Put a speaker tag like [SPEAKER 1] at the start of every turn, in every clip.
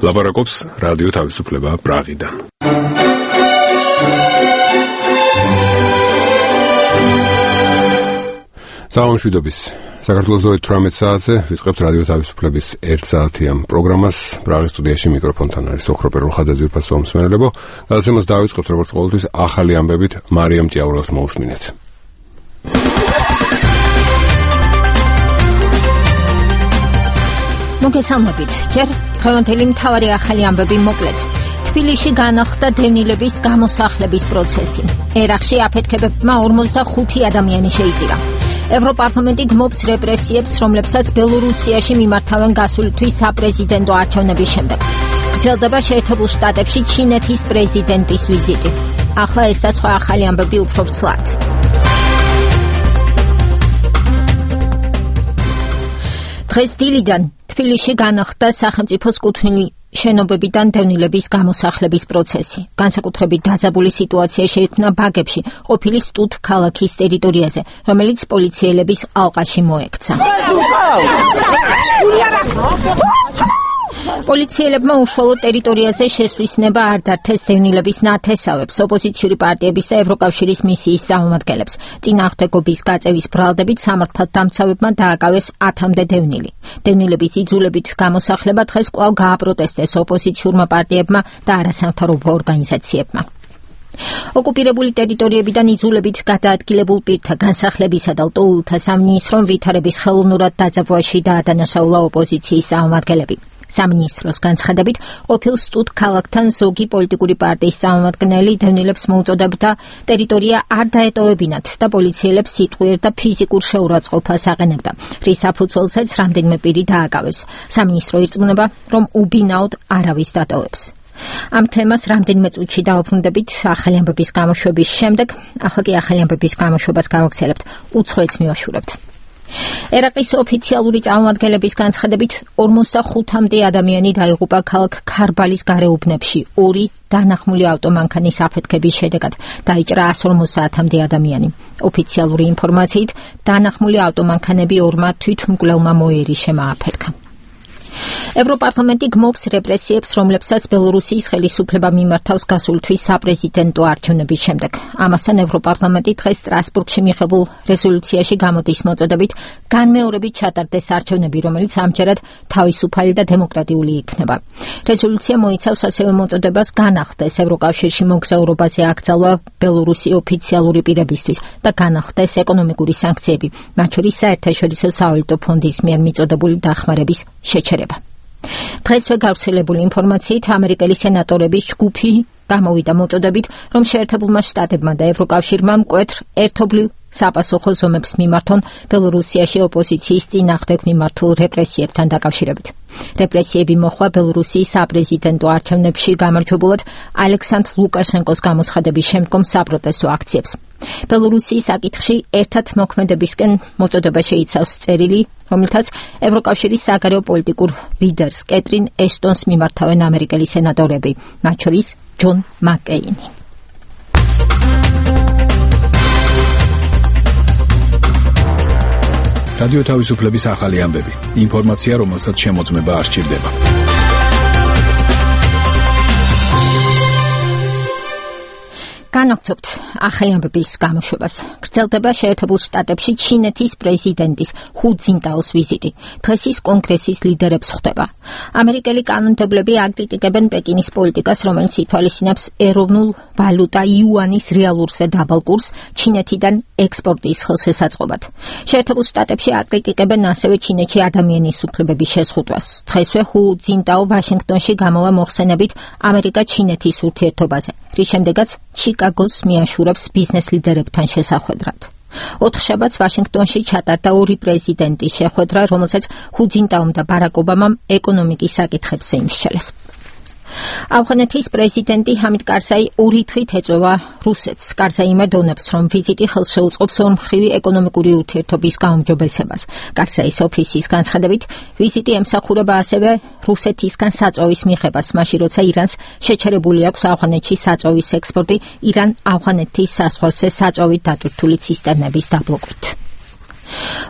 [SPEAKER 1] ლაპარაკობს რადიო თავისუფლება პრაღიდან. საუნშვიდობის საქართველოს 18 საათზე ვიწყებთ რადიო თავისუფლების 1 საათიან პროგრამას. პრაღის სტუდიაში მიკროფონთან არის ოქრო პერულხაძე, ძვირფასო მსმენელებო. გადაცემას დავიწყებთ როგორც ყოველთვის ახალი ამბებით მარიამ ჭიაურელს მოусმინეთ.
[SPEAKER 2] მოგესალმებით. ჯერ დღევანდელი მთავარი ახალი ამბები მოკლედ. თბილისში განახლდა დევნილების გამოსახლების პროცესი. ერახში აფეთქებებმა 45 ადამიანი შეიწირა. ევროპარლამენტი გმობს რეპრესიებს, რომლებსაც ბელორუსიაში მიმართავენ გასული თვის საპრეზიდენტო არჩევნების შემდეგ. გრძელდება შეერთებულ შტატებში ჩინეთის პრეზიდენტის ვიზიტი. ახლა ესა სხვა ახალი ამბები უფრო ვრცლად. დღეს დილიდან თბილისში განახლდა სახელმწიფოს კუთვნილი შენობებიდან დევნილების გამოსახლების პროცესი. განსაკუთრებით დაძაბული სიტუაცია შეიქმნა ბაგებში, ყოფილი სტუდ ქალაქის ტერიტორიაზე, რომელიც პოლიციელების ალყაში მოექცა. პოლიციელებმა უშუალოდ ტერიტორიაზე შესვლის ნება არ დართეს დევნილების ნათესავებს, ოპოზიციური პარტიების და ევროკავშირის მისიის წარმომადგენლებს. წინააღმდეგობის გაწევის ბრალდებით სამართალდამცავებმა დააკავეს 10-მდე დევნილი. დევნილების იძულებით გამოსახლება დღეს კვლავ გააპროტესტეს ოპოზიციურმა პარტიებმა და არასამთავრობო ორგანიზაციებმა. ოკუპირებული ტერიტორიებიდან იძულებით გადაადგილებულ პირთა განსახლებისა და ლტოლვილთა სამინისტრომ ვითარების ხელოვნურად დაძაბვაში დაადანაშაულა ოპოზიციის წარმომადგენლები. სამინისტროს განცხადებით, ყოფილ სტუდ ქალაქთან ზოგი პოლიტიკური პარტიის წარმომადგენელი დევნილებს მოუწოდებდა ტერიტორია არ დაეტოვებინათ და პოლიციელებს სიტყვიერ და ფიზიკურ შეურაცხყოფას აყენებდა, რის საფუძველზეც რამდენიმე პირი დააკავეს. სამინისტრო ირწმუნება, რომ უბინაოდ არავის დატოვებს. ამ თემას რამდენიმე წუთში დავუბრუნდებით ახალი ამბების გამოშვების შემდეგ. ახლა კი ახალი ამბების გამოშვებას გავაგრძელებთ. უცხოეთს მივაშურებთ. ერაყის ოფიციალური წარმომადგენლების განცხადებით 45-მდე ადამიანი დაიღუპა ქალაქ ქარბალის გარეუბნებში 2 დანახმული ავტომანქანის აფეთქების შედეგად. დაიჭრა 150-მდე ადამიანი. ოფიციალური ინფორმაციით დანახმული ავტომანქანები 2 თვითმკვლელმა მოერი შემააფეთქა. ევროპარლამენტი გმობს რეპრესიებს, რომლებსაც ბელორუსიის ხელისუფლება მიმართავს გასული თვის საპრეზიდენტო არჩევნების შემდეგ. ამასთან ევროპარლამენტი დღეს სტრასბურგში მიღებულ რეზოლუციაში გამოდის მოწოდებით განმეორებით ჩატარდეს არჩევნები, რომელიც ამჯერად თავისუფალი და დემოკრატიული იქნება. რეზოლუცია მოიცავს ასევე მოწოდებას განახლდეს ევროკავშირში მოგზაურობაზე აკრძალვა ბელორუსი ოფიციალური პირებისთვის და განახლდეს ეკონომიკური სანქციები, მათ შორის საერთაშორისო სავალუტო ფონდის მიერ მიწოდებული დახმარების შეჩერება. დღესვე გავრცელებული ინფორმაციით ამერიკელი სენატორების ჯგუფი გამოვიდა მოწოდებით, რომ შეერთებულმა შტატებმა და ევროკავშირმა მკვეთრ ერთობლივ საპასუხო ზომებს მიმართონ ბელორუსიაში ოპოზიციის წინააღმდეგ მიმართულ რეპრესიებთან დაკავშირებით. რეპრესიები მოხდა ბელორუსიის საპრეზიდენტო არჩევნებში გამარჯვებულად ალექსანდრ ლუკაშენკოს გამოცხადების შემდგომ საპროტესტო აქციებს. ბელორუსიის საკითხში ერთად მოქმედებისკენ მოწოდება შეიცავს წერილი, რომელთაც ევროკავშირის საგარეო პოლიტიკურ ლიდერს კეტრინ ეშტონს მიმართავენ ამერიკელი სენატორები, მათ შორის ჯონ მაკკეინი.
[SPEAKER 3] რადიო თავისუფლების ახალი ამბები. ინფორმაცია, რომელსაც შემოწმება არ სჭირდება.
[SPEAKER 2] განაგრძობთ ახალი ამბების გამოშვებას. გრძელდება შეერთებულ შტატებში ჩინეთის პრეზიდენტის ხუ ძინტაოს ვიზიტი. დღეს ის კონგრესის ლიდერებს ხვდება. ამერიკელი კანონმდებლები აკრიტიკებენ პეკინის პოლიტიკას, რომელიც ითვალისწინებს ეროვნულ ვალუტა იუანის რეალურზე დაბალ კურსს ჩინეთიდან ექსპორტის ხელშესაწყობად. შეერთებულ შტატებში აკრიტიკებენ ასევე ჩინეთში ადამიანის უფლებების შეზღუდვას. დღესვე ხუ ძინტაო ვაშინგტონში გამოვა მოხსენებით ამერიკა-ჩინეთის ურთიერთობაზე, რის შემდეგაც ჩიკაგოს მიაშურებს ბიზნეს ლიდერებთან შესახვედრად. 4 შაბათს ვაშინგტონში ჩატარდა 2 პრეზიდენტის შეხვედრა, რომელსაც ხუ ძინტაომ და ბარაკ ობამამ ეკონომიკის საკითხებზე იმსჩელეს. ავღანეთის პრეზიდენტი ჰამიდ კარზაი 2 თვით ეწევა რუსეთს. კარზაი იმედოვნებს, რომ ვიზიტი ხელს შეუწყობს ორმხრივი ეკონომიკური ურთიერთობის გაუმჯობესებას. კარზაის ოფისის განცხადებით, ვიზიტი ემსახურება ასევე რუსეთისგან საწვავის მიღებას, მაშინ როცა ირანს შეჩერებული აქვს ავღანეთში საწვავის ექსპორტი ირან-ავღანეთის საზღვარზე საწვავით დატვირთული ცისტერნების დაბლოკვით.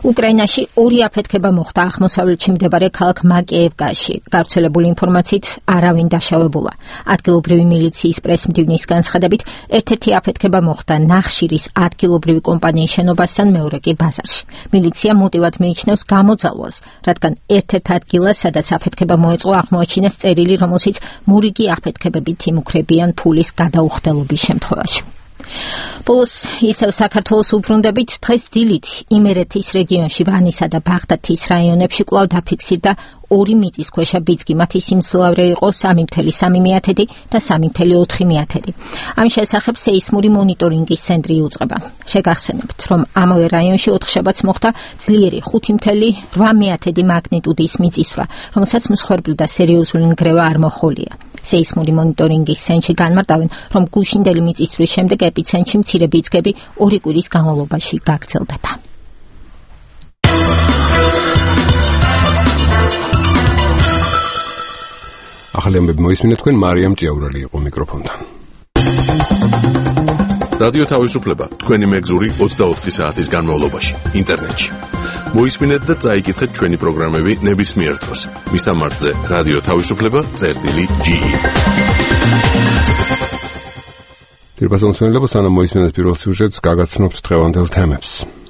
[SPEAKER 2] უკრაინაში ორი აფეთქება მოხდა აღმოსავლეთში მდებარე ქალაქ მაკეევკაში. გავრცელებული ინფორმაციით არავინ დაშავებულა. ადგილობრივი მილიციის პრესმდივნის განცხადებით, ერთ-ერთი აფეთქება მოხდა ნახშირის ადგილობრივი კომპანიის შენობასთან, მეორე კი ბაზარში. მილიცია მოტივად მიიჩნევს გამოძალვას, რადგან ერთ-ერთ ადგილას, სადაც აფეთქება მოეწყო, აღმოაჩინეს წერილი, რომელშიც მორიგი აფეთქებებით იმუქრებიან ფულის გადაუხდელობის შემთხვევაში. ბოლოს ისევ საქართველოს უბრუნდებით, დღეს დილით იმერეთის რეგიონში ვანისა და ბაღდათის რაიონებში კვლავ დაფიქსირდა 2 მიწისქვეშა ბიძგი. მათი სიმძლავრე იყო 3.3 და 3.4. ამ შესახებ სეისმური მონიტორინგის ცენტრი იუწყება. შეგახსენებთ, რომ ამავე რაიონში ოთხშაბათს მოხდა ძლიერი 5.8 მაგნიტუდის მიწისძვრა, რომელსაც მსხვერპლი და სერიოზული ნგრევა არ მოჰყოლია. სეისმური მონიტორინგის ცენტრში განმარტავენ, რომ გუშინდელი მიწისძვრის შემდეგ ეპიცენტრში მცირე ბიძგები 2 კვირის განმავლობაში გაგრძელდება.
[SPEAKER 1] ახალი ამბები მოისმინეთ, თქვენ მარიამ ჭიაურელი იყო მიკროფონთან.
[SPEAKER 4] რადიო თავისუფლება თქვენი მეგზური 24 საათის განმავლობაში ინტერნეტში. მოისმინეთ და წაიკითხეთ ჩვენი პროგრამები ნებისმიერ დროს. მისამართზე რადიო თავისუფლება.ge.
[SPEAKER 1] Tirpasam მსმენელებო, სანამ მოისმინეთ პირველ სიუჟეტს, გაგაცნობთ დღევანდელ თემებს.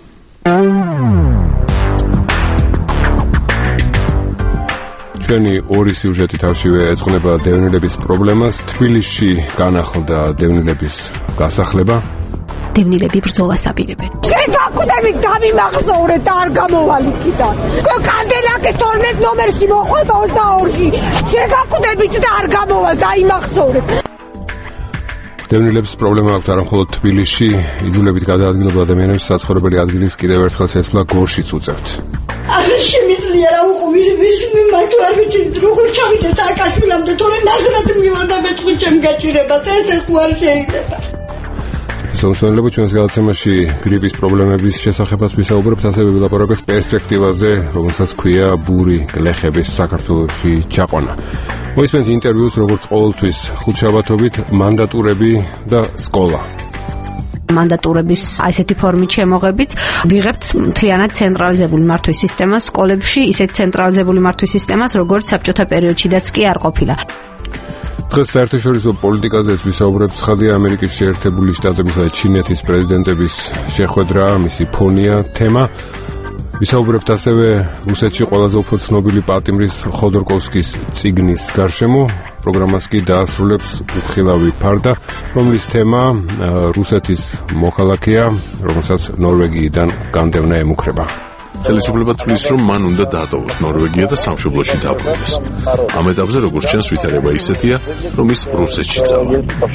[SPEAKER 1] ჩვენი ორი სიუჟეტი თავშივე ეძღვნება დევნილების პრობლემას. თბილისში განახლდა დევნილების გასახლება.
[SPEAKER 5] დევნილები ბრძოლას აპირებენ.
[SPEAKER 6] შენ გაკვდებით დამიმახსოვრეთ და არ გამოვალით კიდან. კანდელაკის 12 ნომერში მოხვედა 22-ში. შენ გაკვდებით და არ გამოვალ დაიმახსოვრეთ.
[SPEAKER 1] დევნილებს პრობლემა აქვს არა მხოლოდ თბილისში, იძულებით გადაადგილება ადამიანებს საცხოვრებელი ადგილის კიდევ ერთხელ შეცვლა გორშიც უწევთ.
[SPEAKER 7] ახლა შემიძლია რა უყვის მარტო არ ვიცი როგორ ჩავიდე სააკაშვილამდე თორე ნახევრად მივარდა მეთქვი ჩემ გაჭირებას ესე ხო არ შეიძლება.
[SPEAKER 1] Სამსმენელებო, ჩვენს გადაცემაში გრიპის პრობლემების შესახებაც ვისაუბრებთ, ასევე ვილაპარაკებთ პერსპექტივაზე, რომელსაც ქვია ბური გლეხების საქართველოში ჩაყვანა. მოისმენთ ინტერვიუს, როგორც ყოველთვის ხუთშაბათობით, მანდატურები და სკოლა.
[SPEAKER 5] მანდატურების ასეთი ფორმით შემოღებით ვიღებთ მთლიანად ცენტრალიზებული მართვის სისტემას სკოლებში, ისეთ ცენტრალიზებული მართვის სისტემას, როგორც საბჭოთა პერიოდშიდაც კი არ ყოფილა.
[SPEAKER 1] დღეს საერთაშორისო პოლიტიკაზეც ვისაუბრებთ. ცხადია, ამერიკის შეერთებული შტატებისა და ჩინეთის პრეზიდენტების შეხვედრა, მისი ფონია თემა. ვისაუბრებთ ასევე რუსეთში ყველაზე უფრო ცნობილი პატიმრის ხოდორკოვსკის წიგნის გარშემო. პროგრამას კი დაასრულებს უხილავი ფარდა, რომლის თემა რუსეთის მოქალაქეა, რომელსაც ნორვეგიიდან განდევნა ემუქრება.
[SPEAKER 4] ხელისუფლება თვლის, რომ მან უნდა დაატოვოს ნორვეგია და სამშობლოში დაბრუნდეს. ამ ეტაპზე, როგორც ჩანს, ვითარება ისეთია, რომ ის რუსეთში წავა.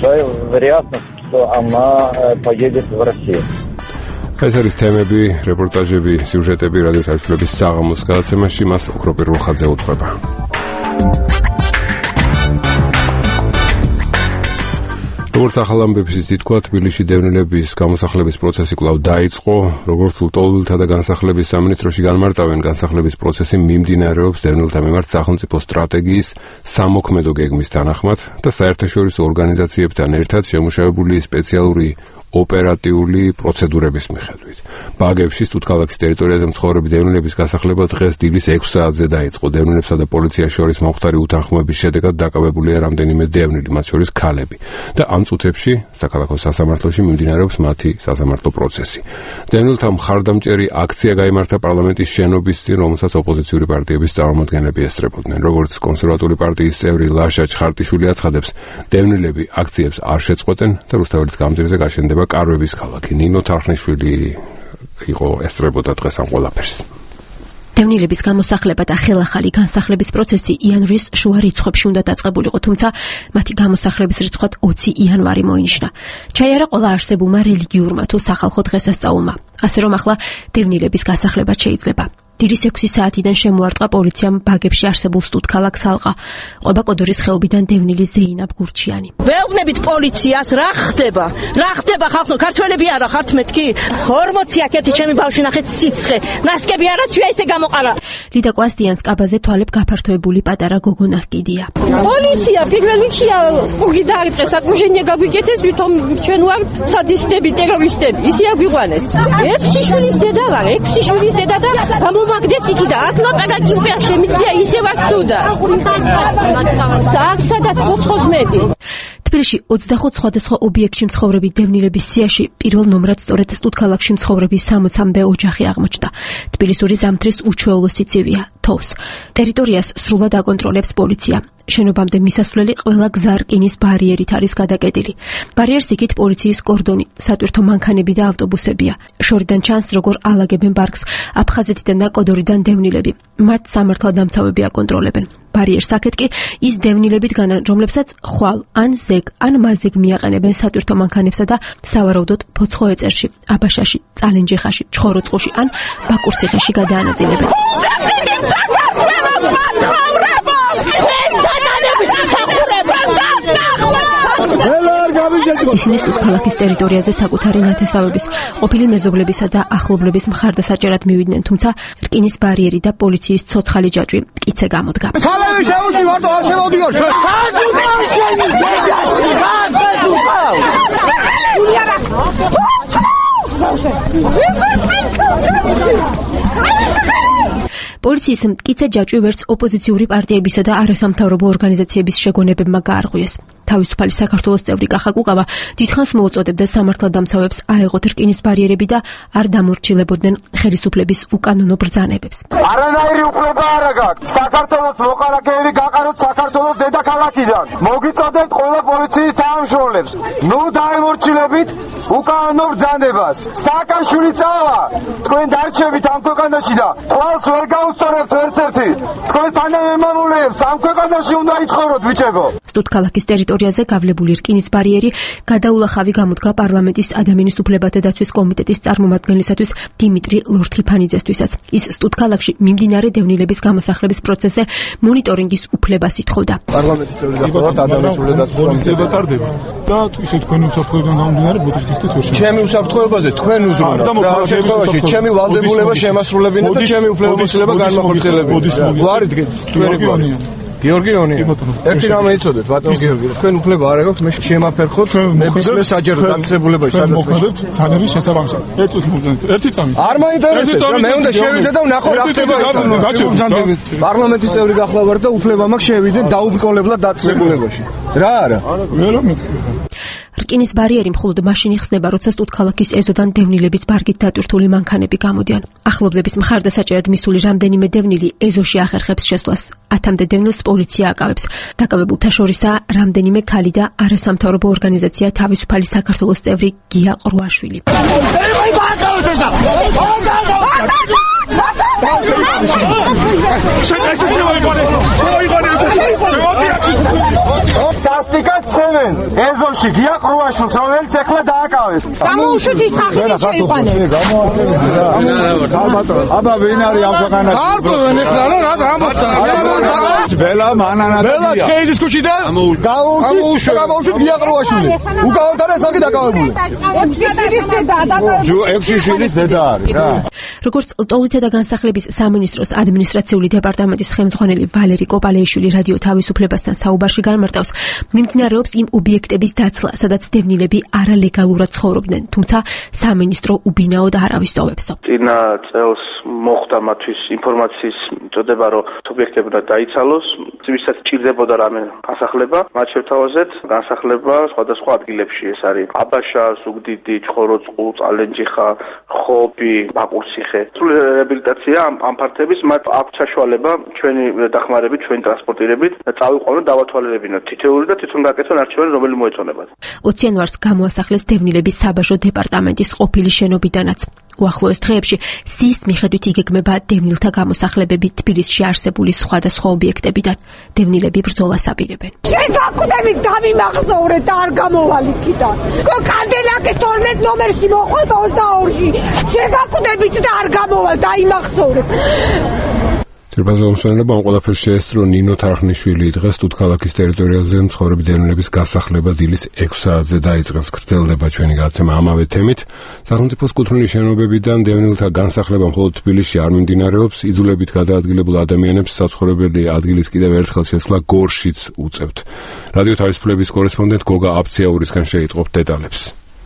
[SPEAKER 1] ეს არის თემები, რეპორტაჟები, სიუჟეტები რადიო თავისუფლების საღამოს გადაცემაში, მას ოქროპირ რუხაძე უძღვება. როგორც ახალ ამბებშიც ითქვა, თბილისში დევნილების გამოსახლების პროცესი კვლავ დაიწყო. როგორც ლტოლვილთა და განსახლების სამინისტროში განმარტავენ, განსახლების პროცესი მიმდინარეობს დევნილთა მიმართ სახელმწიფო სტრატეგიის სამოქმედო გეგმის თანახმად და საერთაშორისო ორგანიზაციებთან ერთად შემუშავებული სპეციალური ოპერატიული პროცედურების მიხედვით. ბაგებში სტუთქალაქის ტერიტორიაზე მცხოვრები დევნილების გასახლება დღეს დილის 6 საათზე დაიწყო. დევნილებსა და პოლიციას შორის მომხდარი უთანხმოების შედეგად დაკავებულია რამდენიმე დევნილი, მათ შორის ქალები. და ამ წუთებში საქალაქო სასამართლოში მიმდინარეობს მათი სასამართლო პროცესი. დევნილთა მხარდამჭერი აქცია გაიმართა პარლამენტის შენობის წინ, რომელსაც ოპოზიციური პარტიების წარმომადგენლები ესწრებოდნენ. როგორც კონსერვატული პარტიის წევრი ლაშა ჩხარტიშვილი აცხადებს, დევნილები აქციებს არ შეწყვეტენ და რუსთაველის გამზირზე გაშენდება კარვების ქალაქი. ნინო თარხნიშვილი იყო ესწრებოდა დღეს ამ ყველაფერს.
[SPEAKER 5] დევნილების გამოსახლება და ხელახალი განსახლების პროცესი იანვრის შუა რიცხვებში უნდა დაწყებულიყო, თუმცა მათი გამოსახლების რიცხვად 20 იანვარი მოინიშნა. ჩაიარა ყველა არსებულმა რელიგიურმა თუ სახალხო დღესასწაულმა. ასე რომ ახლა დევნილების გასახლება შეიძლება.
[SPEAKER 8] დილის 6 საათიდან შემოარტყა პოლიციამ ბაგებში არსებულ სტუდქალაქს ალყა. ყვება კოდორის ხეობიდან დევნილი ზეინაბ გურჩიანი.
[SPEAKER 9] ვეუბნებით პოლიციას, რა ხდება? რა ხდება ხალხო? ქართველები არა ხართ მეთქი? 40 აკეთი ჩემი ბავშვი ნახეთ სიცხე. ნასკები არაცვია ესე გამოყარა.
[SPEAKER 8] ლიდა კვასტიანს კაბაზე თვალებ გაფართოებული პატარა გოგონა ჰკიდია.
[SPEAKER 6] პოლიცია პირველ რიგშია უგი დაარტყეს, აკუჟენია გაგვიგეთეს, ვითომ ჩვენ ვართ სადისტები, ტერორისტები. ისი აგვიყვანეს. 6 შვილის დედა ვარ, 6 შვილის დედა და გამომაგდეს იქიდან. აქ ლაპარაკი უკვე შემიძლია ისე ვარ ცუდა. საათსადაც 4-ს მეტი.
[SPEAKER 8] თბილისში 25 სხვადასხვა ობიექტში მცხოვრები დევნილების სიაში პირველ ნომრად სწორედ სტუდქალაქში მცხოვრები 60-მდე ოჯახი აღმოჩნდა. თბილისური ზამთრის უჩვეულო სიცივეა თოვს. ტერიტორიას სრულად აკონტროლებს პოლიცია. შენობამდე მისასვლელი ყველა გზა რკინის ბარიერით არის გადაკეტილი. ბარიერს იქით პოლიციის კორდონი, სატვირთო მანქანები და ავტობუსებია. შორიდან ჩანს, როგორ ალაგებენ პარკს აფხაზეთიდან და კოდორიდან დევნილები. მათ სამართალდამცავები აკონტროლებენ. ბარიერს აქეთ კი ის დევნილები დგანან, რომლებსაც ხვალ, ან ზეგ, ან მაზეგ მიაყენებენ სატვირთო მანქანებსა და სავარაუდოდ ფოცხოვეწერში, აბაშაში, წალენჯიხაში, ჩხოროწყუში ან ბაკურციხეში გადაანაწილებენ. ისინი სტუდქალაქის ტერიტორიაზე საკუთარი ნათესავების, ყოფილი მეზობლებისა და ახლობლების მხარდასაჭერად მივიდნენ, თუმცა რკინის ბარიერი და პოლიციის ცოცხალი ჯაჭვი მტკიცე გამოდგა. პოლიციის მტკიცე ჯაჭვი ვერც ოპოზიციური პარტიებისა და არასამთავრობო ორგანიზაციების შეგონებებმა გაარღვიეს. თავისუფალი საქართველოს წევრი კახა კუკავა დიდხანს მოუწოდებდა სამართალდამცავებს აეღოთ რკინის ბარიერები და არ დამორჩილებოდნენ ხელისუფლების უკანონო ბრძანებებს.
[SPEAKER 10] არანაირი უფლება არ აქვს. საქართველოს მოყალაკეები გაყაროთ საქართველოს დედაქალაქიდან. მოგიწოდებთ ყველა პოლიციის თანამშრომლებს. ნუ დაემორჩილებით უკანონო ბრძანებას. სააკაშვილი წავა. თქვენ დარჩებით ამ ქვეყანაში და თვალს ვერ გაუსწორებთ ერთ-ერთი. თქვენ თანამემამულეებს ამ ქვეყანაში უნდა იცხოვროთ ბიჭებო.
[SPEAKER 8] სტუდქალაქის ტერიტორიაზე გავლებული რკინის ბარიერი გადაულახავი გამოდგა პარლამენტის ადამიანის უფლებათა დაცვის კომიტეტის წარმომადგენლისათვის დიმიტრი ლორთქიფანიძესთვისაც. ის სტუდქალაქში მიმდინარე დევნილების გამოსახლების პროცესზე მონიტორინგის უფლებას ითხოვდა.
[SPEAKER 10] პარლამენტის წევრი გახლავართ ადამიანის უფლებათა დაცვის კომიტეტი
[SPEAKER 11] დატარდება და ისე თქვენი უსაფრთხოებიდან გამომდინარე ბოდიშკისტით ვერ
[SPEAKER 10] ჩემი უსაფრთხოებაზე თქვენ უზრუნავთ. რა შემთხვევაში ჩემი ვალდებულება შემასრულებინა და ჩემი უფლებამოსილება განმახორციელებინა. ვარით თქვენი გიორგიონი, ერთი რამე იცოდეთ, ბატონ გიორგი, თქვენ უფლება არ აქვს მე შემაფერხოთ ნებისმიერ საჯარო დაწესებულებაში, სადაც მოხდეთ ცანების შესაბამისად. ერთი წამი. არ მაინტერესებს, მე უნდა შევიდე და ვნახო რა ხდება. პარლამენტის წევრი გახლავართ და უფლება მაქვს შევიდე დაუბრკოლებლად დაწესებულებაში. რა არა?
[SPEAKER 11] ვერა მეთქი.
[SPEAKER 8] რკინის ბარიერი მხოლოდ მაშინ იხსნება, როცა სტუდქალაქის ეზოდან დევნილების ბარგით დატვირთული მანქანები გამოდიან. ახლობლების მხარდასაჭერად მისული რამდენიმე დევნილი ეზოში ახერხებს შესვლას. 10-მდე დევნილს პოლიცია აკავებს. დაკავებულთა შორისაა რამდენიმე ქალი და არასამთავრობო ორგანიზაცია თავისუფალი საქართველოს წევრი გია ყრუაშვილი.
[SPEAKER 10] სასტიკად ცემენ ეზოში გია ყრუაშვილს, რომელიც ახლა დააკავეს.
[SPEAKER 6] გამოუშვით ის სახელი შეიყვანეთ.
[SPEAKER 10] აბა ვინ არის ამ ქვეყანაში? გარკვევენ ახლა რა მოხდა? ბელა მანანატია. ბელა ქეიძის ქუჩიდან გამოუშვით გია ყრუაშვილი. უკავად არის აქ დაკავებული. 6 შვილის დედა არის რა.
[SPEAKER 8] როგორც ლტოლვილთა და განსახლების სამინისტროს ადმინისტრაციული დეპარტამენტის ხელმძღვანელი ვალერი კოპალეიშვილი რადიო თავისუფლებასთან საუბარში განმარტავს, მიმდინარეობს იმ ობიექტების დაცლა, სადაც დევნილები არალეგალურად ცხოვრობდნენ, თუმცა სამინისტრო უბინაოდ არ ავისწოვებს.
[SPEAKER 12] წინა წელს მოხდა მათთვის ინფორმაციის წოდება, რომ ობიექტები უნდა დაიცალოს, ვისაც ჭირდებოდა რამე განსახლება, მათ შევთავაზეთ განსახლება სხვადასხვა ადგილებში. ეს არის აბაშა, ზუგდიდი, ჩხოროწყუ, წალენჯიხა, ხობი, ბაკურციხე. სრული რეაბილიტაცია ამ ფართების მათ აქვს საშუალება ჩვენი დახმარებით, ჩვენი ტრანსპორტირებით წავიყვანოთ, დავათვალიერებინოთ თითოეული და თვითონ გაკეთონ არჩევანი, რომელი მოეწონებათ.
[SPEAKER 8] 20 იანვარს გამოასახლეს დევნილების საბაჟო დეპარტამენტის ყოფილი შენობიდანაც. უახლოეს დღეებში სიის მიხედვით იგეგმება დევნილთა გამოსახლებები თბილისში არსებული სხვადასხვა ობიექტებში. წლებიდან დევნილები ბრძოლას აპირებენ.
[SPEAKER 6] შენ გაკვდებით დამიმახსოვრეთ და არ გამოვალ იქიდან. კანდელაკის 12 ნომერში მოხვდა 22-ში. შენ გაკვდებით და არ გამოვალ დაიმახსოვრეთ.
[SPEAKER 1] თირბაზომსმენელობა ამ ყველაფერს შეესწრო ნინო თარხნიშვილი დღეს თუთქალაქის ტერიტორიაზე მცხოვრები დევნილების გასახლება დილის 6 საათზე დაიწყეს. გრძელდება ჩვენი გადაცემა ამავე თემით. სახელმწიფოს კუთვნილი შენობებიდან დევნილთა განსახლება მხოლოდ თბილისში არ მიმდინარეობს. იძულებით გადაადგილებულ ადამიანებს საცხოვრებელი ადგილის კიდევ ერთხელ შესვლა გორშიც უწევთ. რადიო თავისუფლების კორესპონდენტ გოგა აბციაურისგან შეიტყობთ დეტალებს.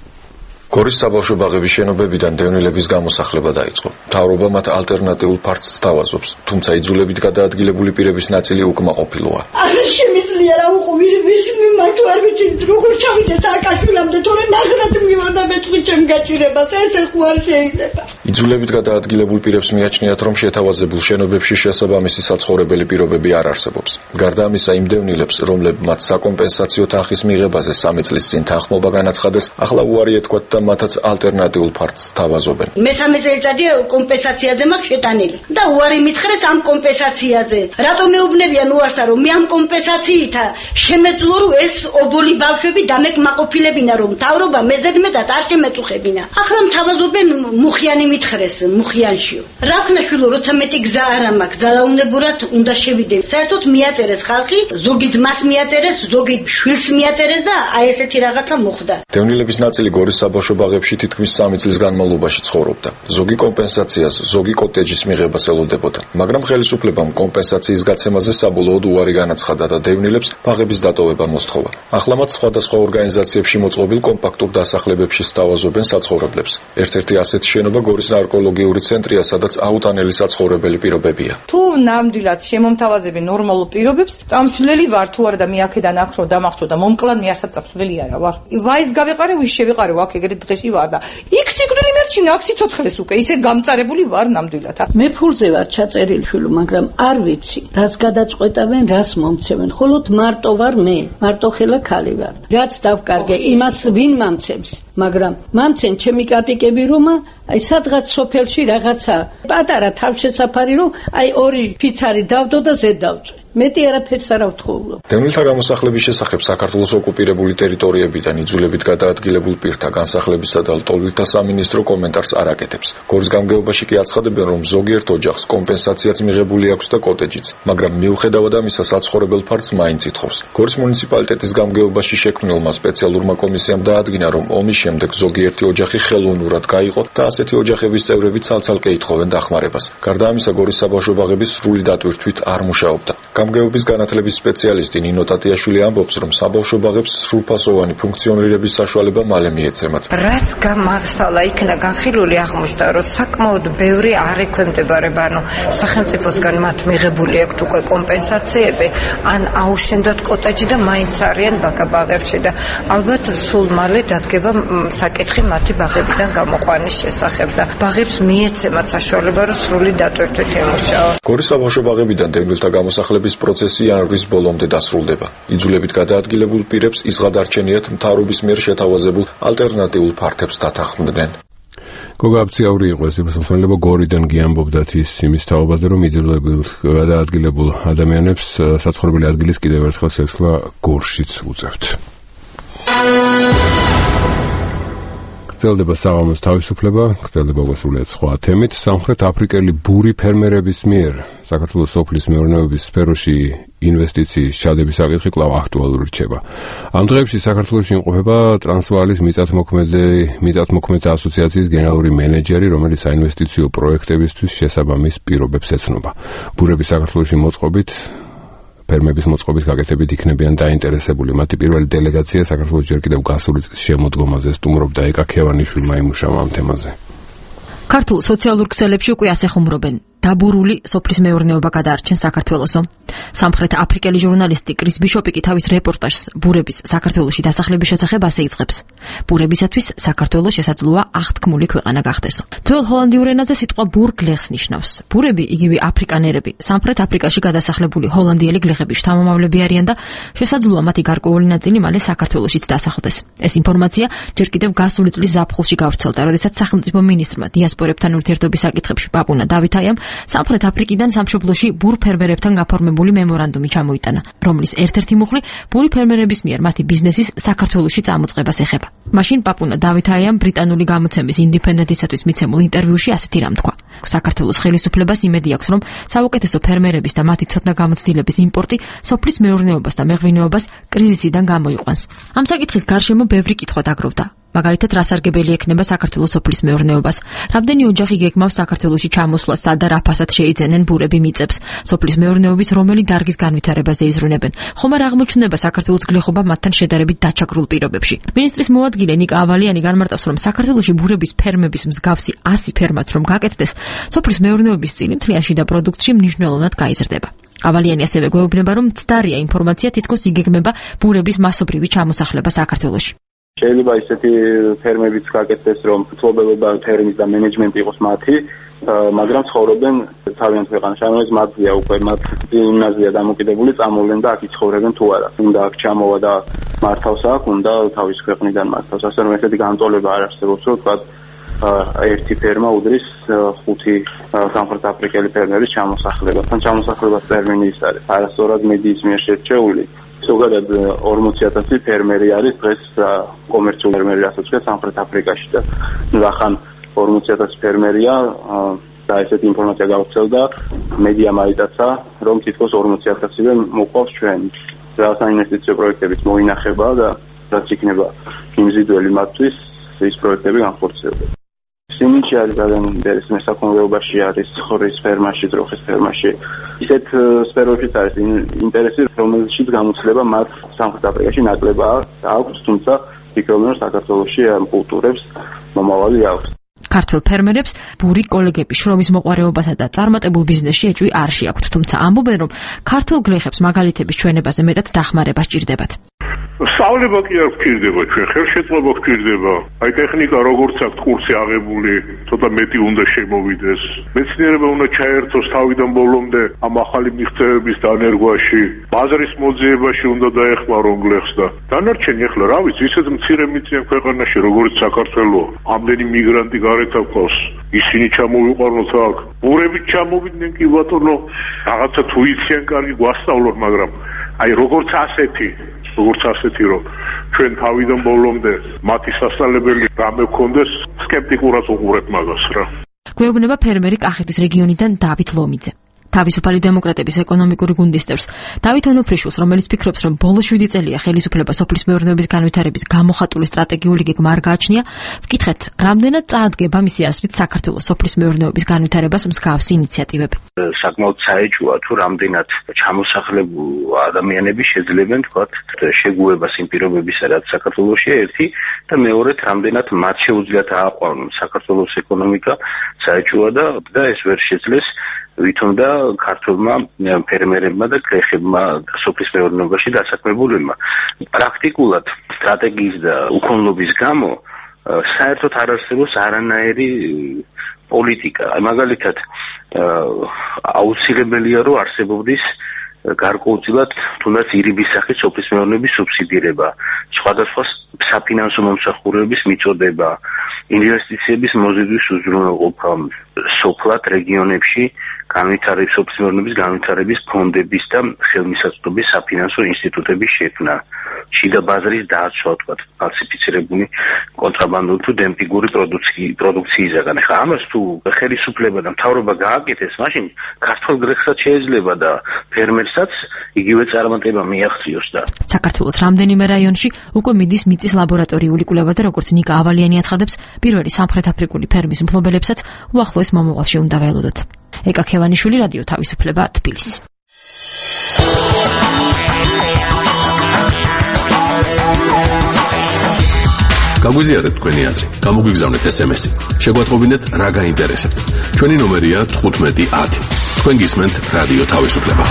[SPEAKER 13] გორის საბავშვო ბაღების შენობებიდან დევნილების გამოსახლება დაიწყო. მთავრობა მათ ალტერნატიულ ფართს სთავაზობს, თუმცა იძულებით გადაადგილებული პირების ნაწილი უკმაყოფილოა.
[SPEAKER 7] შემიძლია რა უყო ვის მიმართო არ ვიცი როგორ ჩავიდე სააკაშვილამდე თორე ნახრად მივარდა მეთქვი ჩემ გაჭირებას ესე ხო არ შეიძლება.
[SPEAKER 13] იძულებით გადაადგილებულ პირებს მიაჩნიათ, რომ შეთავაზებულ შენობებში შესაბამისი საცხოვრებელი პირობები არ არსებობს. გარდა ამისა, იმ დევნილებს, რომლებმაც საკომპენსაციო თანხის მიღებაზე 3 წლის წინ თანხმობა განაცხადეს, ახლა უარი ეთქვათ და მათაც ალტერნატიულ ფართს სთავაზობენ.
[SPEAKER 9] მესამე წელიწადია კომპენსაციაზე მაქვს შეტანილი და უარი მითხრეს ამ კომპენსაციაზე. რატომ მეუბნებიან უარსა, რომ მე ამ კომპენსაციით შემეძლო რომ ეს ობოლი ბავშვები დამეკმაყოფილებინა, რომ მთავრობა მეზედმეტად არ შემეწუხებინა. ახლა მთავაზობენ მუხიანი მითხრეს მუხიანშიო. რა ქნაშვილო, როცა მეტი გზა არ მაქვს, ძალაუნებურად უნდა შევიდე. საერთოდ მიაწერეს ხალხი, ზოგი ძმას მიაწერეს, ზოგი შვილს მიაწერეს და აი ესეთი რაღაცა მოხდა.
[SPEAKER 13] დევნილების ნაწილი გორის საბავშვო ბაღებში თითქმის 3 წლის განმავლობაში ცხოვრობდა. ზოგი კომპენსაციას, ზოგი კოტეჯის მიღებას ელოდებოდა, მაგრამ ხელისუფლებამ კომპენსაციის გაცემაზე საბოლოოდ უარი განაცხადა და დევნილებს ბაღების დატოვება მოსთხოვა. ახლა მათ სხვადასხვა ორგანიზაციებში მოწყობილ კომპაქტურ დასახლებებში სთავაზობენ საცხოვრებლებს. ერთ-ერთი ასეთი შენობა გორის ნარკოლოგიური ცენტრია, სადაც აუტანელი საცხოვრებელი პირობებია.
[SPEAKER 14] თუ ნამდვილად შემომთავაზებენ ნორმალურ პირობებს, წამსვლელი ვარ თუ არა და მე აქედან ახრო დამახშო და მომკლან მე ასად წამსვლელი არა ვარ. ვაის გავეყარე, ვის შევეყარე, აქ ეგრეთ დღეში ვარ და იქ სიკვდილი მერჩინა, აქ სიცოცხლეს უკვე ისე გამწარებული ვარ ნამდვილად.
[SPEAKER 15] მე ფულზე ვარ ჩაწერილი შვილო, მაგრამ არ ვიცი, რას გადაწყვეტავენ, რას მომცემენ. ხოლოდ მარტო ვარ მე, მარტო ხელა ქალი ვარ. რაც დავკარგე, იმას ვინ მამცემს, მაგრამ მამცენ ჩემი კაპიკები რომა, აი სადღაც სოფელში რაღაცა პატარა თავშესაფარი რომ აი 2 ფიცარი დავდო და ზედ დავწვე. მეტი არაფერს არ ავთხოვლო.
[SPEAKER 13] დევნილთა გამოსახლების შესახებ საქართველოს ოკუპირებული ტერიტორიებიდან იძულებით გადაადგილებულ პირთა განსახლებისა და ლტოლვილთა სამინისტრო კომენტარს არ აკეთებს. გორის გამგეობაში კი აცხადებენ, რომ ზოგიერთ ოჯახს კომპენსაციაც მიღებული აქვს და კოტეჯიც, მაგრამ მიუხედავად ამისა საცხოვრებელ ფართს მაინც ითხოვს. გორის მუნიციპალიტეტის გამგეობაში შექმნილმა სპეციალურმა კომისიამ დაადგინა, რომ ომის შემდეგ ზოგიერთი ოჯახი ხელოვნურად გაიყო და ასეთი ოჯახების წევრები ცალ-ცალკე ითხოვენ დახმარებას. გარდა ამისა, გორის საბავშვო ბაღების სრული დატვირთვით არ მუშაობდა. გამგეობის განათლების სპეციალისტი ნინო ტატიაშვილი ამბობს, რომ საბავშვო ბაღებს სრულფასოვანი ფუნქციონირების საშუალება მალე მიეცემათ.
[SPEAKER 16] რაც გამახსალა იქნა განხილული აღმოჩნდა, რომ საკმაოდ ბევრი არ ექვემდებარება, ანუ სახელმწიფოსგან მათ მიღებული აქვთ უკვე კომპენსაციები, ან აუშენდათ კოტეჯი და მაინც არიან ბაღებში და ალბათ სულ მალე დადგება საკითხი მათი ბაღებიდან გამოყვანის შესახებ და ბაღებს მიეცემათ საშუალება, რომ სრული დატვირთვით ემუშაო.
[SPEAKER 13] გორის საბავშვო ბაღებიდან დევნილთა გამოსახლების პროცესი იანვრის ბოლომდე დასრულდება. იძულებით გადაადგილებულ პირებს ისღად არჩენიათ მთავრობის მიერ შეთავაზებულ ალტერნატიულ ფართებს დათანხმდნენ.
[SPEAKER 1] გოგა აბციაური იყო ეს მოსმენელობა გორიდან გიამბობდათ იმის თაობაზე, რომ იძულებით გადაადგილებულ ადამიანებს საცხოვრებელი ადგილის კიდევ ერთხელ შესვლა გორშიც უწევთ. გრძელდება საღამოს თავისუფლება, გრძელდება უგასრულიათ სხვა თემით. სამხრეთ აფრიკელი ბური ფერმერების მიერ საქართველოს სოფლის მეურნეობის სფეროში ინვესტიციის ჩადების საკითხი კვლავ აქტუალური რჩება. ამ დღეებში საქართველოში იმყოფება ტრანსვაალის მიწათმოქმედთა ასოციაციის გენერალური მენეჯერი, რომელიც საინვესტიციო პროექტებისთვის შესაბამის პირობებს ეცნობა. ბურების საქართველოში მოწყობით ფერმების მოწყობის გაკეთებით იქნებიან დაინტერესებული. მათი პირველი დელეგაცია საქართველოს ჯერ კიდევ გასული წლის შემოდგომაზე სტუმრობდა ეკა ქევანიშვილმა იმუშავა ამ თემაზე.
[SPEAKER 17] ქართულ სოციალურ ქსელებში უკვე ასე ხუმრობენ. დაბურული სოფლის მეურნეობა გადაარჩენ საქართველოსო. სამხრეთ აფრიკელი ჟურნალისტი კრის ბიშოპი კი თავის რეპორტაჟს ბურების საქართველოში დასახლების შესახებ ასე იწყებს. ბურებისათვის საქართველო შესაძლოა აღთქმული ქვეყანა გახდესო. ძველ ჰოლანდიურ ენაზე სიტყვა ბურ გლეხს ნიშნავს. ბურები, იგივე აფრიკანერები, სამხრეთ აფრიკაში გადასახლებული ჰოლანდიელი გლეხების შთამომავლები არიან და შესაძლოა მათი გარკვეული ნაწილი მალე საქართველოშიც დასახლდეს. ეს ინფორმაცია ჯერ კიდევ გასული წლის ზაფხულში გავრცელდა, როდესაც სახელმწიფო მინისტრმა დიასპორებთან ურთიერთობის საკითხებში პაპუნა დავითაიამ სამხრეთ აფრიკიდან სამშობლოში ბურ ფერმერებთან გაფორმებული მემორანდუმი ჩამოიტანა, რომლის ერთ-ერთი მუხლი ბური ფერმერების მიერ მათი ბიზნესის საქართველოში წამოწყებას ეხება. მაშინ პაპუნა დავითაიამ ბრიტანული გამოცემის ინდიპენდენტისათვის მიცემულ ინტერვიუში ასეთი რამ თქვა: საქართველოს ხელისუფლებას იმედი აქვს, რომ საუკეთესო ფერმერების და მათი ცოდნა გამოცდილების იმპორტი სოფლის მეურნეობას და მეღვინეობას კრიზისიდან გამოიყვანს. ამ საკითხის გარშემო ბევრი კითხვა დაგროვდა. მაგალითად, რა სარგებელი ექნება საქართველოს სოფლის მეურნეობას? რამდენი ოჯახი გეგმავს საქართველოში ჩამოსვლას, სადა რა ფასად შეიძენენ ბურები მიწებს? სოფლის მეურნეობის რომელი დარგის განვითარებაზე იზრუნებენ? ხომ არ აღმოჩნდება საქართველოს გლეხობა მათთან შედარებით დაჩაგრულ პირობებში? მინისტრის მოადგილე ნიკა ავალიანი განმარტავს, რომ საქართველოში ბურების ფერმების მსგავსი 100 ფერმაც რომ გაკეთდეს, სოფლის მეურნეობის წილი მთლიანში და პროდუქციაში მნიშვნელოვნად გაიზრდება. ავალიანი ასევე გვეუბნება, რომ მცდარია ინფორმაცია თითქოს იგეგმება ბურების მასობრივი ჩამოსახლება საქართველოში.
[SPEAKER 12] შეიძლება ისეთი ფერმებიც გაკეთდეს, რომ მფლობელობა ფერმის და მენეჯმენტი იყოს მათი, მაგრამ ცხოვრობენ თავიანთ ქვეყანაში, რომელიც მათია უკვე მათ იმაზეა დამოკიდებული, წამოვლენ და აქ იცხოვრებენ თუ არა. უნდა აქ ჩამოვა და მართავს აქ, უნდა თავის ქვეყნიდან მართავს. ასე რომ ესეთი განტოლება არ არსებობს, რომ თქვა ერთი ფერმა უდრის 5 სამხრეთ აფრიკელი ფერმერის ჩამოსახლებას. თან ჩამოსახლებას ტერმინი ის არის არასწორად მედიის მიერ შერჩეული. ზოგადად 40,000 ფერმერი არის დღეს კომერციული ფერმერი, რასაც ქვია სამხრეთ აფრიკაში და ახან 40,000 ფერმერია და ესეთი ინფორმაცია გავრცელდა მედიამ აიტაცა, რომ თითქოს 40,000-ზე მოყავს ჩვენ. რა საინვესტიციო პროექტებიც მოინახება და რაც იქნება მიმზიდველი მათთვის ეს პროექტები განხორციელდება. სინიჩი არის გადამდის მესაქონლეობაში, არის ხორის ფერმაში, ძროხის ფერმაში. ისეთ სფეროებშიც არის ინტერესი, რომელშიც გამოცდილება მათ სამხრეთ აფრიკაში ნაკლებია აქვს, თუმცა ფიქრობენ, რომ საქართველოში ამ კულტურებს მომავალი აქვს.
[SPEAKER 17] ქართველ ფერმერებს ბური კოლეგების შრომის მოყვარეობასა და წარმატებულ ბიზნესში ეჭვი არ შეაქვთ, თუმცა ამბობენ, რომ ქართულ გლეხებს მაგალითების ჩვენებაზე მეტად დახმარება სჭირდებათ.
[SPEAKER 18] სწავლება კი არ გქირდება ჩვენ, ხელშეწყობა გქირდება. აი ტექნიკა როგორც აქვს კურსი აღებული, ცოტა მეტი უნდა შემოვიდეს. მეცნიერება უნდა ჩაერთოს თავიდან ბოლომდე ამ ახალი მიღწევების დანერგვაში. ბაზრის მოძიებაში უნდა დაეხმარონ გლეხს და დანარჩენი ახლა რა ვიცი, ისეთ მცირე მიწიან ქვეყანაში როგორც საქართველო, ამდენი მიგრანტი გარეთ აქვს. ისინი ჩამოვიყვანოთ აქ. ბურები ჩამოვიდნენ კი ბატონო, რაღაცა თუ იციან კარგი გვასწავლონ, მაგრამ აი როგორც ასეთი რომ ჩვენ თავიდან ბოლომდე მათი სასწავლებელი რამე გქონდეს, სკეპტიკურად უყურებ მაგას რა.
[SPEAKER 17] გვეუბნება ფერმერი კახეთის რეგიონიდან დავით ლომიძე. თავისუფალი დემოკრატების ეკონომიკური გუნდის წევრს დავით ონოფრიშვილს, რომელიც ფიქრობს, რომ ბოლო 7 წელია ხელისუფლება სოფლის მეურნეობის განვითარების გამოხატული სტრატეგიული გეგმა არ გააჩნია, ვკითხეთ, რამდენად წაადგება მისი აზრით საქართველოს სოფლის მეურნეობის განვითარებას მსგავსი ინიციატივები.
[SPEAKER 19] საკმაოდ საეჭვოა თუ რამდენად ჩამოსახლებულ ადამიანები შეძლებენ თქვათ შეგუებას იმ პირობებისა, რაც საქართველოსია ერთი და მეორედ რამდენად მათ შეუძლიათ ააყვანონ საქართველოს ეკონომიკა საეჭვოა და ეს ვერ შეძლეს ვითომ და ქართულმა ფერმერებმა და გლეხებმა სოფლის მეურნეობაში დასაქმებულებმა. პრაქტიკულად სტრატეგიის და უქონლობის გამო საერთოდ არ არსებობს არანაირი პოლიტიკა. მაგალითად აუცილებელია რომ არსებობდეს გარკვეულწილად თუნდაც ირიბის სახით სოფლის მეურნეობის სუბსიდირება, სხვადასხვა საფინანსო მომსახურების მიწოდება, ინვესტიციების მოზიდვის უზრუნველყოფა, სოფლად რეგიონებში განვითარების სოფლის მეურნეობის განვითარების ფონდების და ხელმისაწვდომის საფინანსო ინსტიტუტების შექმნა, შიდა ბაზრის დაცვა, თქვათ, ფალსიფიცირებული კონტრაბანდული თუ დემპინგური პროდუქციისაგან. ახლა ამას თუ ხელისუფლება და მთავრობა გააკეთეს, მაშინ ქართულ გლეხსაც შეიძლება და ფერმერსაც იგივე წარმატება მიაღწიოს და
[SPEAKER 17] საქართველოს რამდენიმე რაიონში უკვე მიდის მიწის ლაბორატორიული კვლევა და როგორც ნიკა ავალიანი აცხადებს, პირველი სამხრეთ აფრიკული ფერმის მფლობელებსაც უახლოეს მომავალში უნდა ველოდოთ. ეკა ქევანიშვილი, რადიო თავისუფლება, თბილისი.
[SPEAKER 4] გაგვიზიარეთ თქვენი აზრი, გამოგვიგზავნეთ SMS-ი. შეგვატყობინეთ რა გაინტერესებთ. ჩვენი ნომერია 1510. თქვენ გისმენთ რადიო თავისუფლება.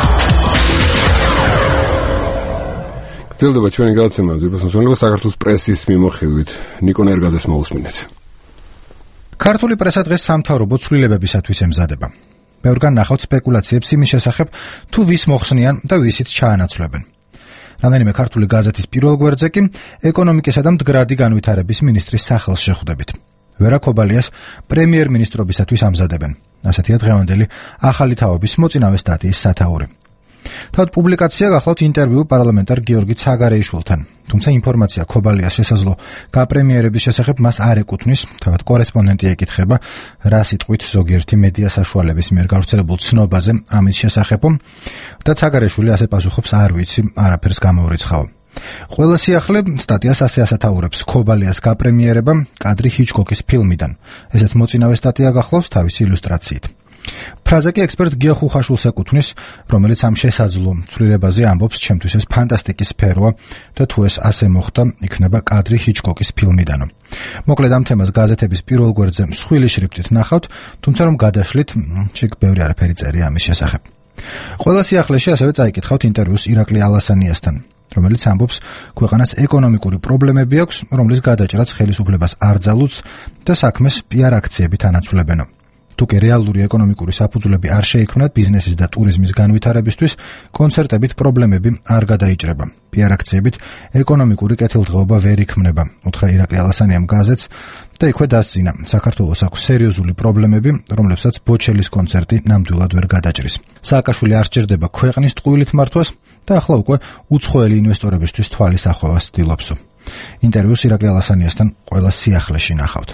[SPEAKER 1] გრძელდება ჩვენი გადაცემა ძირფასმოსავლობა საქართველოს პრესის მიმოხილვით. ნიკო ნერგაძეს მოусმინეთ.
[SPEAKER 20] ქართული პრესა დღეს სამთავრობო ცვლილებებისათვის ემზადება. ბევრგან ნახავთ სპეკულაციებს იმის შესახებ, თუ ვის მოხსნიან და ვისით ჩაანაცვლებენ. რამდენიმე ქართული გაზეთის პირველ გვერდზე კი ეკონომიკისა და მდგრადი განვითარების მინისტრის სახელს შეხვდებით. ვერა ქობალიას პრემიერ-მინისტრობისათვის ამზადებენ. ასეთია დღევანდელი ახალი თაობის მოწინავე სტატიის სათაური. თავად პუბლიკაცია გახლავთ ინტერვიუ პარლამენტარ გიორგი ცაგარეიშვილთან. თუმცა ინფორმაცია ქობალიას შესაძლო გაპრემიერების შესახებ მას არ ეკუთვნის. თავად კორესპონდენტი ეკითხება, რა სიტყვით ზოგიერთი მედია საშუალების მიერ გავრცელებულ ცნობაზე ამის შესახებო და ცაგარეიშვილი ასე პასუხობს, არ ვიცი, არაფერს გამოვრიცხავ. ყველა სიახლე სტატიას ასე ასათაურებს: ქობალიას გაპრემიერება კადრი ჰიჩკოკის ფილმიდან. ესეც მოწინავე სტატია გახლავთ თავისი ილუსტრაციით. ფრაზა კი ექსპერტ გია ხუხაშვილს ეკუთვნის, რომელიც ამ შესაძლო ცვლილებაზე ამბობს, ჩემთვის ეს ფანტასტიკის სფეროა და თუ ეს ასე მოხდა, იქნება კადრი ჰიჩკოკის ფილმიდანო. მოკლედ ამ თემას გაზეთების პირველ გვერდზე მსხვილი შრიფტით ნახავთ, თუმცა რომ გადაშლით, შეგ ბევრი არაფერი წერია ამის შესახებ. ყველა სიახლეში ასევე წაიკითხავთ ინტერვიუს ირაკლი ალასანიასთან, რომელიც ამბობს, ქვეყანას ეკონომიკური პრობლემები აქვს, რომლის გადაჭრაც ხელისუფლებას არ ძალუძს და საქმეს პიარ აქციებით ანაცვლებენო. თუკი რეალური ეკონომიკური საფუძვლები არ შეიქმნათ ბიზნესის და ტურიზმის განვითარებისთვის, კონცერტებით პრობლემები არ გადაიჭრება. პიარ აქციებით ეკონომიკური კეთილდღეობა ვერ იქმნება, უთხრა ირაკლი ალასანიამ გაზეთს და იქვე დასძინა, საქართველოს აქვს სერიოზული პრობლემები, რომლებსაც ბოჩელის კონცერტი ნამდვილად ვერ გადაჭრის. სააკაშვილი არ სჭირდება ქვეყნის ტყუილით მართვას და ახლა უკვე უცხოელი ინვესტორებისთვის თვალის ახვევას ცდილობსო. ინტერვიუს ირაკლი ალასანიასთან ყველა სიახლეში ნახავთ.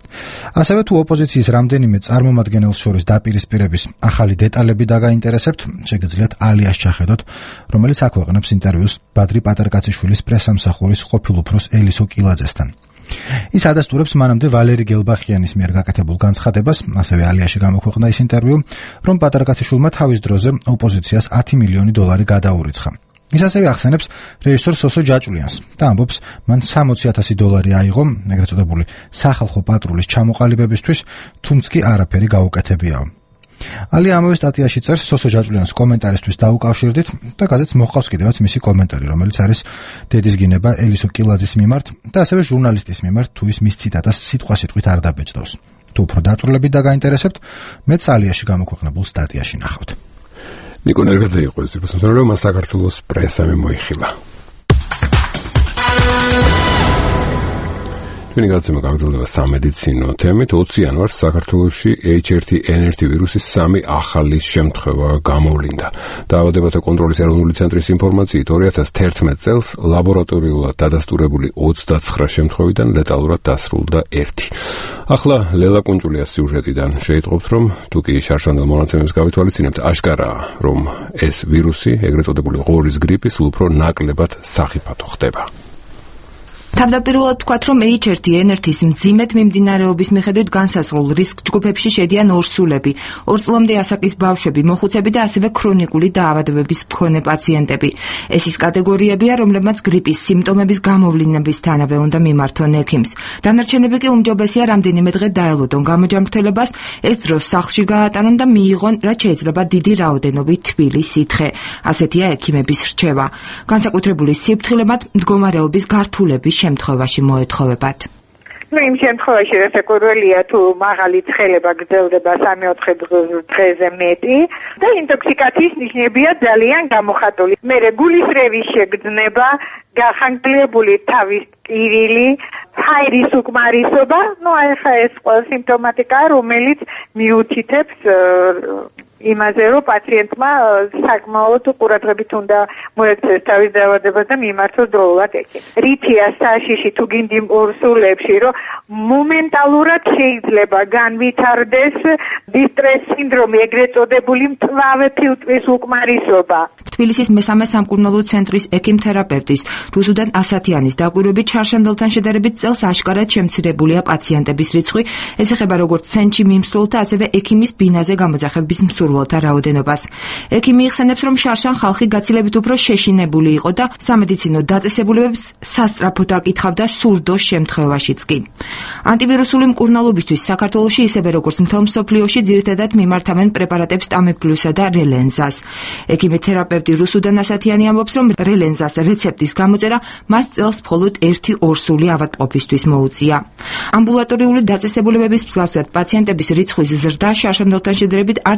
[SPEAKER 20] ასევე თუ ოპოზიციის რამდენიმე წარმომადგენელს შორის დაპირისპირების ახალი დეტალები დაგაინტერესებთ, შეგიძლიათ ალიას ჩახედოთ, რომელიც აქვეყნებს ინტერვიუს ბადრი პატარკაციშვილის პრესამსახურის ყოფილ უფროს ელისო კილაძესთან. ის ადასტურებს მანამდე ვალერი გელბახიანის მიერ გაკეთებულ განცხადებას, ასევე ალიაში გამოქვეყნდა ის ინტერვიუ, რომ პატარკაციშვილმა თავის დროზე ოპოზიციას 10 მილიონი დოლარი გადაურიცხა. ის ასევე ახსენებს რეჟისორ სოსო ჯაჭვლიანს და ამბობს, მან 60,000 დოლარი აიღო, ეგრეთ წოდებული სახალხო პატრულის ჩამოყალიბებისთვის, თუმცა კი არაფერი გაუკეთებიაო. ალი ამავე სტატიაში წერს სოსო ჯაჭვლიანს კომენტარისთვის დაუკავშირდით და გაზეთს მოჰყავს კიდევაც მისი კომენტარი, რომელიც არის დედისგინება ელისო კილაძის მიმართ და ასევე ჟურნალისტის მიმართ, თუ ის მის ციტატას სიტყვასიტყვით არ დაბეჭდავს. თუ უფრო დაწვრილებით დაგაინტერესებთ, მეც ალიაში გამოქვეყნებულ სტატიაში ნახავთ.
[SPEAKER 1] ნიკო ნერგაძე იყო ეს პერსონალი, მას საქართველოს პრესა მოიხილა. ჩვენი გადაცემა გაგრძელდება სამედიცინო თემით. 20 იანვარს საქართველოში H1N1 ვირუსის 3 ახალი შემთხვევა გამოვლინდა. დაავადებათა კონტროლის ეროვნული ცენტრის ინფორმაციით 2011 წელს ლაბორატორიულად დადასტურებული 29 შემთხვევიდან ლეტალურად დასრულდა 1. ახლა ლელა კუნჭულიას სიუჟეტიდან შეიტყობთ, რომ თუკი შარშანდელ მონაცემებს გავითვალისწინებთ, აშკარაა, რომ ეს ვირუსი, ეგრეთ წოდებული ღორის გრიპი, სულ უფრო ნაკლებად სახიფათო ხდება.
[SPEAKER 21] თავდაპირველად ვთქვათ, რომ H1N1-ის მძიმედ მიმდინარეობის მიხედვით განსაზღვრულ რისკ ჯგუფებში შედიან ორსულები, 2 წლამდე ასაკის ბავშვები, მოხუცები და ასევე ქრონიკული დაავადებების მქონე პაციენტები. ეს ის კატეგორიებია, რომლებმაც გრიპის სიმპტომების გამოვლინებისთანავე უნდა მიმართონ ექიმს. დანარჩენები კი უმჯობესია რამდენიმე დღე დაელოდონ გამოჯანმრთელებას, ეს დრო სახლში გაატარონ და მიიღონ, რაც შეიძლება დიდი რაოდენობით თბილი სითხე. ასეთია ექიმების რჩევა. განსაკუთრებული სიფრთხილებად მდგომარეობის გართულების შემთხვევაში მოეთხოვებათ.
[SPEAKER 22] იმ შემთხვევაში რასაკვირველია, თუ მაღალი ცხელება გრძელდება 3-4 დღეზე მეტი და ინტოქსიკაციის ნიშნებია ძალიან გამოხატული. მერე გულისრევის შეგრძნება, გახანგრძლივებული თავის კირილი, ჰაერის უკმარისობა, ახლა ეს ყველა სიმპტომატიკა, რომელიც მიუთითებს იმაზე, რომ პაციენტმა საკმაოდ ყურადღებით უნდა მოექცეს თავის დაავადებას და მიმართოს დროულად ექიმს. რითია საშიში თუ გინდი ორსულებში, რომ მომენტალურად შეიძლება განვითარდეს დისტრეს სინდრომი, ეგრეთ წოდებული მწვავე ფილტვის უკმარისობა.
[SPEAKER 21] თბილისის მესამე სამკურნალო ცენტრის ექიმ-თერაპევტის რუსუდან ასათიანის დაკვირვებით შარშანდელთან შედარებით წელს აშკარად შემცირებულია პაციენტების რიცხვი, ეს ეხება როგორც ცენტრში მიმსვლელთა, ასევე ექიმის ბინაზე გამოძახების მსურველთა რაოდენობას. ექიმი იხსენებს, რომ შარშან ხალხი გაცილებით უფრო შეშინებული იყო და სამედიცინო დაწესებულებებს სასწრაფოდ აკითხავდა სურდოს შემთხვევაშიც კი. ანტივირუსული მკურნალობისთვის საქართველოში ისევე როგორც მთელ მსოფლიოში ძირითადად მიმართავენ პრეპარატებს ტამიფლუსა და რელენზას. ექიმი-თერაპევტი რუსუდან ასათიანი ამბობს, რომ რელენზას რეცეპტის გამოწერა მას წელს მხოლოდ 1 ორსული ავადმყოფისთვის მოუწია. ამბულატორიული დაწესებულებების მსგავსად პაციენტების რიცხვის ზრდა შარშანდელთან შედარებით არც სასწრაფოდ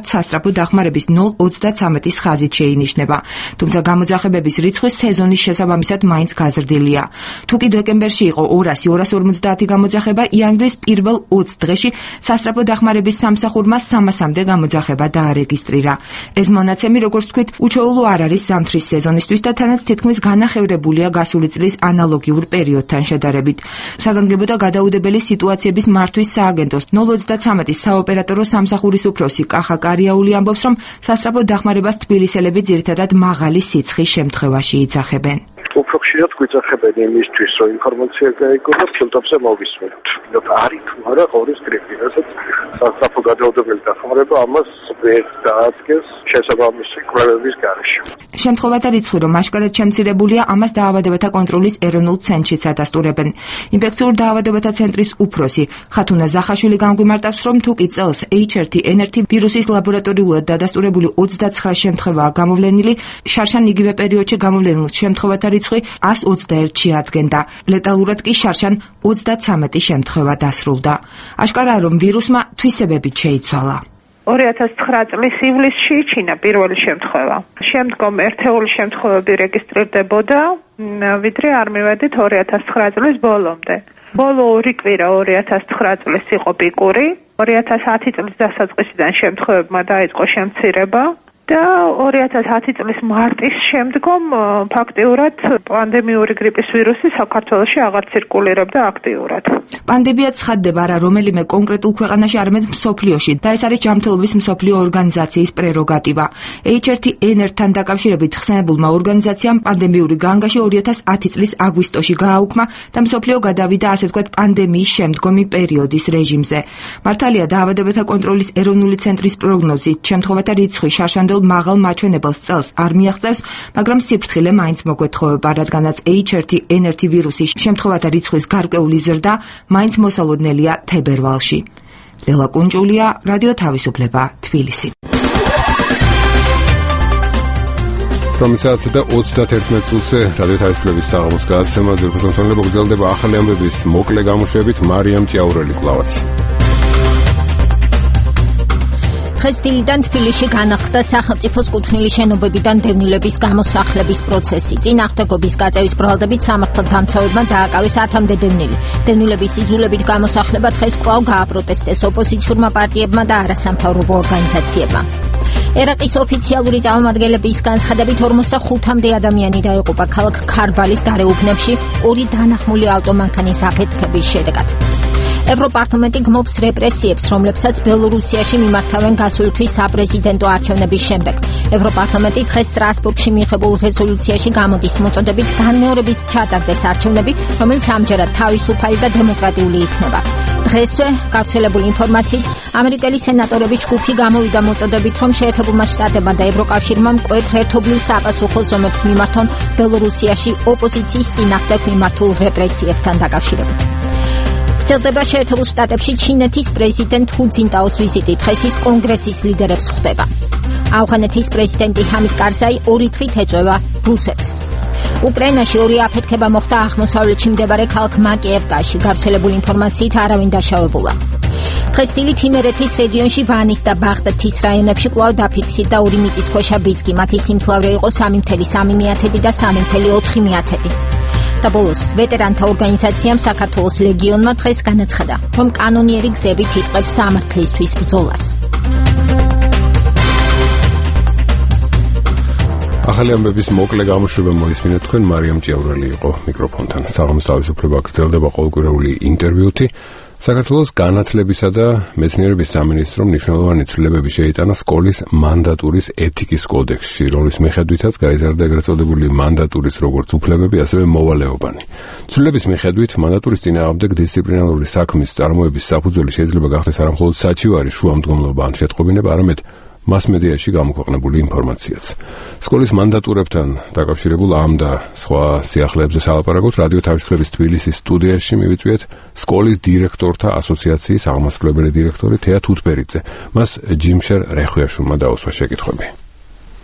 [SPEAKER 21] სასწრაფო დახმარების 0-33-ის ხაზით შეინიშნება. თუმცა გამოძახებების რიცხვი სეზონის შესაბამისად მაინც გაზრდილია. თუკი დეკემბერში იყო 200-250 გამოძახება, იანვრის პირველ 20 დღეში სასწრაფო დახმარების სამსახურმა 300-მდე გამოძახება დაარეგისტრირა. ეს მონაცემი, როგორც თქვით, უჩვეულო არ არის ზამთრის სეზონისთვის და თანაც თითქმის განახევრებულია გასული წლის ანალოგიურ პერიოდთან შედარებით. საგანგებო და გადაუდებელი სიტუაციების მართვის სააგენტოს 033-ის საოპერატორო სამსახურის უფროსი კახა კარიაული ამბობს, რომ სასწრაფო დახმარებას თბილისელები ძირითადად მაღალი სიცხის შემთხვევაში იძახებენ.
[SPEAKER 2] უფრო ხშირად გვიძახებენ იმისთვის, რომ ინფორმაცია გაიგოს და ფილტრებზე მოვისმენთ. არის თუ არა ღორის გრიპი, რასაც სასწრაფო გადაუდებელი დახმარება ამას ვერ დაადგენს შესაბამისი კვლევების გარეშე.
[SPEAKER 21] შემთხვევათა რიცხვი, რომ აშკარად შემცირებულია, ამას დაავადებათა კონტროლის ეროვნულ ცენტრშიც ადასტურებენ. ინფექციურ დაავადებათა ცენტრის უფროსი ხათუნა ზახაშვილი განგვიმარტავს, რომ თუკი წელს H1N1 ვირუსის ლაბორატორიულად დადასტურებული 29 შემთხვევაა გამოვლენილი, შარშან იგივე პერიოდში გამოვლენილ შემთხვევათა რიცხვი 121-ში ადგენდა. ლეტალურად კი შარშან 33 შემთხვევა დასრულდა. აშკარაა, რომ ვირუსმა თვისებებით შეიცვალა.
[SPEAKER 3] 2009 წლის ივლისში იჩინა პირველი შემთხვევა. შემდგომ ერთეული შემთხვევები რეგისტრირდებოდა, ვიდრე არ მივედით 2009 წლის ბოლომდე. ბოლო ორი კვირა 2009 წლის იყო პიკური, 2010 წლის დასაწყისიდან შემთხვევებმა დაიწყო შემცირება და 2010 წლის მარტის შემდგომ ფაქტიურად პანდემიური გრიპის ვირუსი საქართველოში აღარ ცირკულირებდა აქტიურად.
[SPEAKER 21] პანდემია ცხადდება არა რომელიმე კონკრეტულ ქვეყანაში, არამედ მსოფლიოში და ეს არის ჯანმრთელობის მსოფლიო ორგანიზაციის პრეროგატივა. H1N1-თან დაკავშირებით ხსენებულმა ორგანიზაციამ პანდემიური განგაში 2010 წლის აგვისტოში გააუქმა და მსოფლიო გადავიდა ასე ვთქვათ პანდემიის შემდგომი პერიოდის რეჟიმზე. მართალია დაავადებათა კონტროლის ეროვნული ცენტრის პროგნოზით შემთხვევათა რიცხვი შარშანდელ მაღალ მაჩვენებელს წელს არ მიაღწევს, მაგრამ სიფრთხილე მაინც მოგვეთხოვება, რადგანაც H1N1 ვირუსის შემთხვევათა რიცხვის გარკვეული ზრდა მაინც მოსალოდნელია თებერვალში. ლელა კუნჭულია, რადიო თავისუფლება, თბილისი.
[SPEAKER 1] 9:31 წუთზე რადიო თავისუფლების საღამოს გადაცემა ძირფასმომცემლობა გრძელდება ახალი ამბების მოკლე გამოშვებით მარიამ ჭიაურელი კლავაც.
[SPEAKER 23] დღეს დილიდან თბილისში განახლდა სახელმწიფოს კუთვნილი შენობებიდან დევნილების გამოსახლების პროცესი. წინააღმდეგობის გაწევის ბრალდებით სამართალდამცავებმა დააკავეს 10-მდე დევნილი. დევნილების იძულებით გამოსახლება დღეს კვლავ გააპროტესტეს ოპოზიციურმა პარტიებმა და არასამთავრობო ორგანიზაციებმა. ერაყის ოფიციალური წარმომადგენლების განცხადებით 45-მდე ადამიანი დაიღუპა ქალაქ ქარბალის გარეუბნებში ორი დანახმული ავტომანქანის აფეთქების შედეგად. ევროპარლამენტი გმობს რეპრესიებს, რომლებსაც ბელორუსიაში მიმართავენ გასული თვის საპრეზიდენტო არჩევნების შემდეგ. ევროპარლამენტი დღეს სტრასბურგში მიიღებულ რეზოლუციაში გამოდის მოწოდებით განმეორებით ჩატარდეს არჩევნები, რომელიც ამჯერად თავისუფალი და დემოკრატიული იქნება. დღესვე გავრცელებული ინფორმაციით ამერიკელი სენატორების ჯგუფი გამოვიდა მოწოდებით, რომ შეერთებულმა შტატებმა და ევროკავშირმა მკვეთრ ერთობლივ საპასუხო ზომებს მიმართონ ბელორუსიაში ოპოზიციის წინააღმდეგ მიმართულ რეპრესიებთან დაკავშირებით. გრძელდება შეერთებულ შტატებში ჩინეთის პრეზიდენტ ჰუ ძინტაოს ვიზიტი. დღეს ის კონგრესის ლიდერებს ხვდება. ავღანეთის პრეზიდენტი ჰამიდ კარზაი ორი თვით ეწევა რუსეთს. უკრაინაში ორი აფეთქება მოხდა აღმოსავლეთში მდებარე ქალაქ მაკიევკაში. გავრცელებული ინფორმაციით არავინ დაშავებულა. დღეს დილით იმერეთის რეგიონში ვანის და ბაღდათის რაიონებში კვლავ დაფიქსირდა ორი მიწისქვეშა ბიძგი. მათი სიმძლავრე იყო 3.3 და 3.4. და ბოლოს ვეტერანთა ორგანიზაციამ საქართველოს ლეგიონმა დღეს განაცხადა, რომ კანონიერი გზებით იწყებს სამართლისთვის ბრძოლას.
[SPEAKER 1] ახალი ამბების მოკლე გამოშვება მოისმინეთ თქვენ მარიამ ჭიაურელი იყო მიკროფონთან. საღამოს თავისუფლება გრძელდება ყოველკვირეული ინტერვიუთი. საქართველოს განათლებისა და მეცნიერების სამინისტრომ მნიშვნელოვანი ცვლილებები შეიტანა სკოლის მანდატურის ეთიკის კოდექსში, რომლის მიხედვითაც გაიზარდა ეგრეთ წოდებული მანდატურის როგორც უფლებები, ასევე მოვალეობანი. ცვლილების მიხედვით მანდატურის წინააღმდეგ დისციპლინარული საქმის წარმოების საფუძველი შეიძლება გახდეს არამხოლოდ საჩივარი შუამდგომლობა ან შეტყობინება, არამედ მასმედიაში გამოქვეყნებული ინფორმაციაც. სკოლის მანდატურებთან დაკავშირებულ ამ და სხვა სიახლეებზე სალაპარაკოთ რადიო თავისუფლების თბილისის სტუდიაში მივიწვიეთ სკოლის დირექტორთა ასოციაციის აღმასრულებელი დირექტორი თეა თუთბერიძე. მას ჯიმშერ რეხვიაშვილმა დაუსვა შეკითხვები.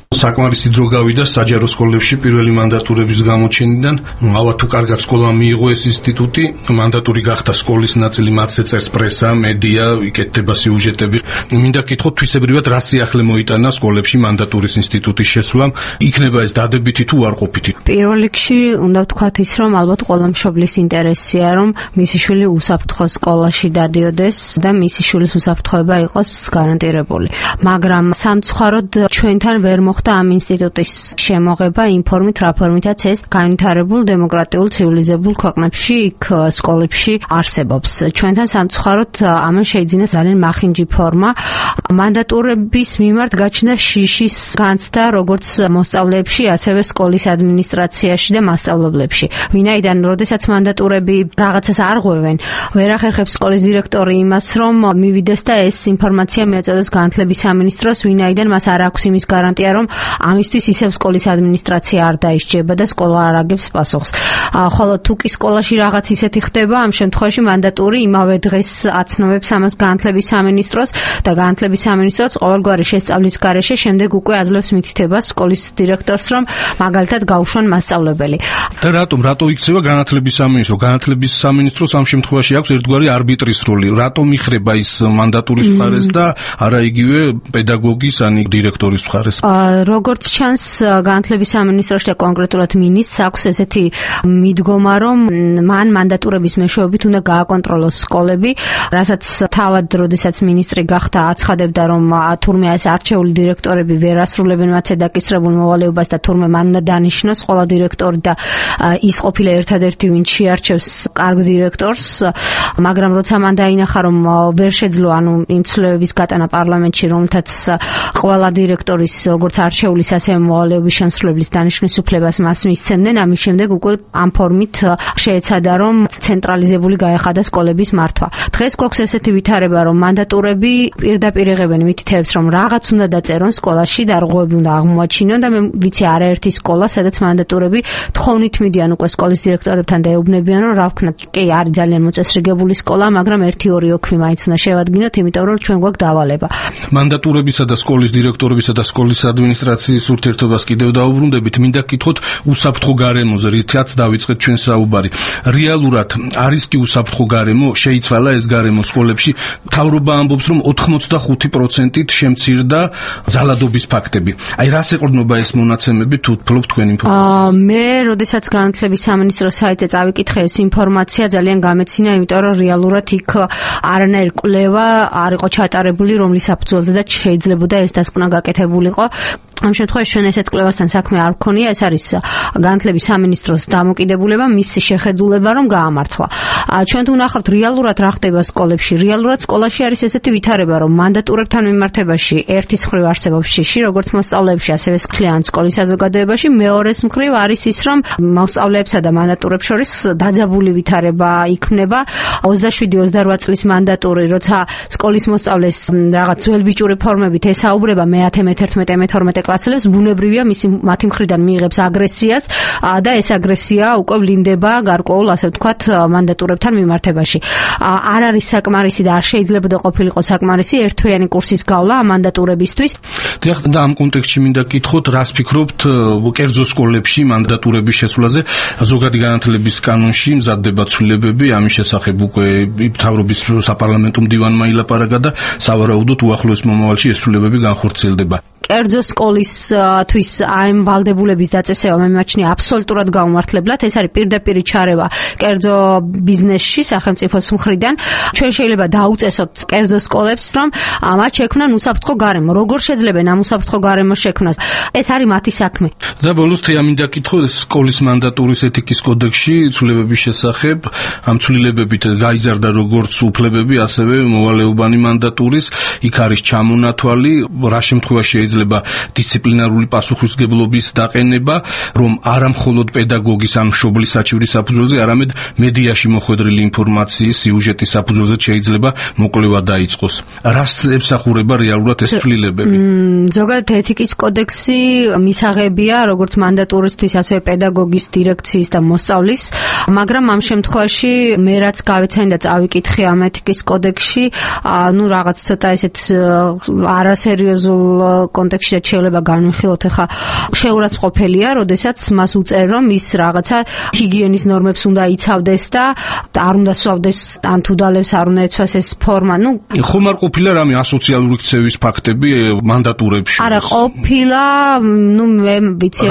[SPEAKER 5] საკმარისი დრო გავიდა საჯარო სკოლებში პირველი მანდატურების გამოჩენიდან. ავა თუ კარგად სკოლამ მიიღო ეს ინსტიტუტი, მანდატური გახდა სკოლის ნაწილი, მათზე წერს პრესა, მედია, იკეთება სიუჟეტები. მინდა გითხოთ, თვისებრივად რა სიახლე მოიტანა სკოლებში მანდატურის ინსტიტუტის შესვლამ? იქნება ეს დადებითი თუ უარყოფითი?
[SPEAKER 10] პირველ რიგში უნდა ვთქვათ ის, რომ ალბათ ყველა მშობლის ინტერესია, რომ მისი შვილი უსაფრთხო სკოლაში დადიოდეს და მისი შვილის უსაფრთხოება იყოს გარანტირებული. მაგრამ სამწუხაროდ ჩვენთან ვერ მოხდა ამ ინსტიტუტის შემოღება იმ ფორმით, რა ფორმითაც ეს განვითარებულ დემოკრატიულ ცივილიზებულ ქვეყნებში იქ სკოლებში არსებობს. ჩვენთან სამწუხაროდ ამან შეიძინა ძალიან მახინჯი ფორმა. მანდატურების მიმართ გაჩნდა შიშის განცდა როგორც მოსწავლეებში, ასევე სკოლის ადმინისტრაციაში და მასწავლებლებში. ვინაიდან როდესაც მანდატურები რაღაცას არღვევენ, ვერ ახერხებს სკოლის დირექტორი იმას, რომ მივიდეს და ეს ინფორმაცია მიაწოდოს განათლების სამინისტროს, ვინაიდან მას არ აქვს იმის გარანტია, რომ ამისთვის ისევ სკოლის ადმინისტრაცია არ დაისჯება და სკოლა არ აგებს პასუხს. ხოლო თუ კი სკოლაში რაღაც ისეთი ხდება, ამ შემთხვევაში მანდატური იმავე დღეს აცნობებს ამას განათლების სამინისტროს და განათლების სამინისტროც ყოველგვარი შესწავლის გარეშე შემდეგ უკვე აძლევს მითითებას სკოლის დირექტორს, რომ მაგალითად გაუშვან მასწავლებელი.
[SPEAKER 5] და რატო იქცევა განათლების სამინისტრო? განათლების სამინისტროს ამ შემთხვევაში აქვს ერთგვარი არბიტრის როლი. რატომ იხრება ის მანდატურის მხარეს და არა იგივე პედაგოგის ან დირექტორის მხარეს?
[SPEAKER 10] როგორც ჩანს, განათლების სამინისტროში და კონკრეტულად მინისტრს აქვს ესეთი მიდგომა, რომ მან მანდატურების მეშვეობით უნდა გააკონტროლოს სკოლები, რასაც თავად როდესაც მინისტრი გახდა აცხადებდა, რომ თურმე ეს არჩეული დირექტორები ვერ ასრულებენ მათ ზედაკისრებულ მოვალეობას და თურმე მან უნდა დანიშნოს ყველა დირექტორი და ის ყოფილა ერთადერთი, ვინც შეარჩევს კარგ დირექტორს, მაგრამ როცა მან დაინახა, რომ ვერ შეძლო იმ ცვლილებების გატანა პარლამენტში, რომელთაც ყველა დირექტორის როგორც არჩეულის ასევე მოვალეობის შემსრულებლის დანიშვნის უფლებას მას მისცემდნენ, ამის შემდეგ უკვე ამ ფორმით შეეცადა, რომ ცენტრალიზებული გაეხადა სკოლების მართვა. დღეს გვაქვს ესეთი ვითარება, რომ მანდატურები პირდაპირ იღებენ მითითებს, რომ რაღაც უნდა დაწერონ სკოლაში და რღვევები უნდა აღმოაჩინონ და მე ვიცი არაერთი სკოლა, სადაც მანდატურები თხოვნით მიდიან უკვე სკოლის დირექტორებთან და ეუბნებიან, რომ რა ვქნათ, კი არის ძალიან მოწესრიგებული სკოლა, მაგრამ 1-2 ოქმი მაინც უნდა შევადგინოთ, იმიტომ რომ ჩვენ გვაქვს დავალება.
[SPEAKER 5] მანდატურებისა და სკოლის დირექტორებისა და სკოლის ადმინისტრაციის ურთიერთობას კიდევ დაუბრუნდებით. მინდა გითხოთ უსაფრთხო გარემოზე, რითაც დავიწყეთ ჩვენ საუბარი. რეალურად არის კი უსაფრთხო გარემო? შეიცვალა ეს გარემო სკოლებში? მთავრობა ამბობს, რომ 85%-ით შემცირდა ძალადობის ფაქტები. აი რას ეყრდნობა ეს მონაცემები თუ ფლობ თქვენ ინფორმაციას?
[SPEAKER 10] მე, როდესაც განათლების სამინისტროს საიტზე წავიკითხე ეს ინფორმაცია, ძალიან გამეცინა, იმიტომ რომ რეალურად იქ არანაირი კვლევა არ იყო ჩატარებული, რომლის საფუძველზე და შეიძლებოდა ეს დასკვნა გაკეთებულიყო. ამ შემთხვევაში ჩვენ ესეთ კვლევასთან საქმე არ გქონია, ეს არის განათლების სამინისტროს დამოკიდებულება, მისი შეხედულება, რომ გაამართლა. ჩვენ თუ ვნახავთ რეალურად რა ხდება სკოლებში, რეალურად სკოლაში არის ესეთი ვითარება, რომ მანდატურებთან მიმართებაში ერთის მხრივ არსებობს შიში, როგორც მოსწავლეებში, ასევე სქლიან სკოლის საზოგადოებაში, მეორეს მხრივ არის ის, რომ მოსწავლეებსა და მანდატურებს შორის დაძაბული ვითარება იქმნება. 27-28 წლის მანდატური, როცა სკოლის მოსწავლეს რაღაც ძველბიჭური ფორმებით ესაუბრება მე-10, მე-11, მე-12 კლასელებს, ბუნებრივია მათი მხრიდან მიიღებს აგრესიას და ეს აგრესია უკვე ვლინდება გარკვეულ, ასე ვთქვათ, მანდატურებთან მიმართებაში. არ არის საკმარისი და არ შეიძლება ყოფილიყო საკმარისი ერთთვიანი კურსის გავლა ამ მანდატურებისთვის.
[SPEAKER 5] და ამ კონტექსტში მინდა გითხოთ, რას ფიქრობთ კერძო სკოლებში მანდატურების შესვლაზე? ზოგადი განათლების კანონში მზადდება ცვლილებები ამის შესახებ, უკვე მთავრობის საპარლამენტო მდივანმა ილაპარაკა და სავარაუდოდ უახლოეს მომავალში ეს ცვლილებები განხორციელდება.
[SPEAKER 10] კერძო სკოლისთვის ამ ვალდებულების დაწესება მე მიმაჩნია აბსოლუტურად გაუმართლებლად. ეს არის პირდაპირ ჩარევა კერძო ბიზნესში სახელმწიფოს მხრიდან. ჩვენ შეიძლება დაუწესოთ კერძო სკოლებს, რომ მათ შექმნან უსაფრთხო გარემო. როგორ შეძლებენ ამ უსაფრთხო გარემოს შექმნას? ეს არის მათი საქმე.
[SPEAKER 5] და ბოლოს მინდა გითხოთ, სკოლის მანდატურის ეთიკის კოდექსში ცვლილებების შესახებ, ამ ცვლილებებით გაიზარდა როგორც უფლებები, ასევე მოვალეობანი მანდატურის. იქ არის ჩამონათვალი, რა შემთხვევაში შეიძლება დისციპლინარული პასუხისმგებლობის დაყენება, რომ არა მხოლოდ პედაგოგის ან მშობლის საჩივრის საფუძველზე, არამედ მედიაში მოხვედრილი ინფორმაციის, სიუჟეტის საფუძველზე შეიძლება მოკვლევა დაიწყოს. რას ემსახურება რეალურად ეს ცვლილებები?
[SPEAKER 10] ზოგადად ეთიკის კოდექსი მისაღებია როგორც მანდატურისთვის, ასევე პედაგოგის, დირექციის და მოსწავლის, მაგრამ ამ შემთხვევაში მე რაც გავეცანი და წავიკითხე ამ ეთიკის კოდექსში, რაღაც ცოტა ესეთ არასერიოზულ კონტექსტში და შეიძლება განვიხილოთ ახლა შეურაცხყოფელია, როდესაც მას უწერ რომ ის რაღაცა ჰიგიენის ნორმებს უნდა იცავდეს და არ უნდა სვავდეს ან თუ დალევს არ უნდა ეცვას ეს ფორმა.
[SPEAKER 5] ხომ არ ყოფილა რამე ასოციალური ქცევის ფაქტები მანდატურებში?
[SPEAKER 10] არა ყოფილა, მე ვიცი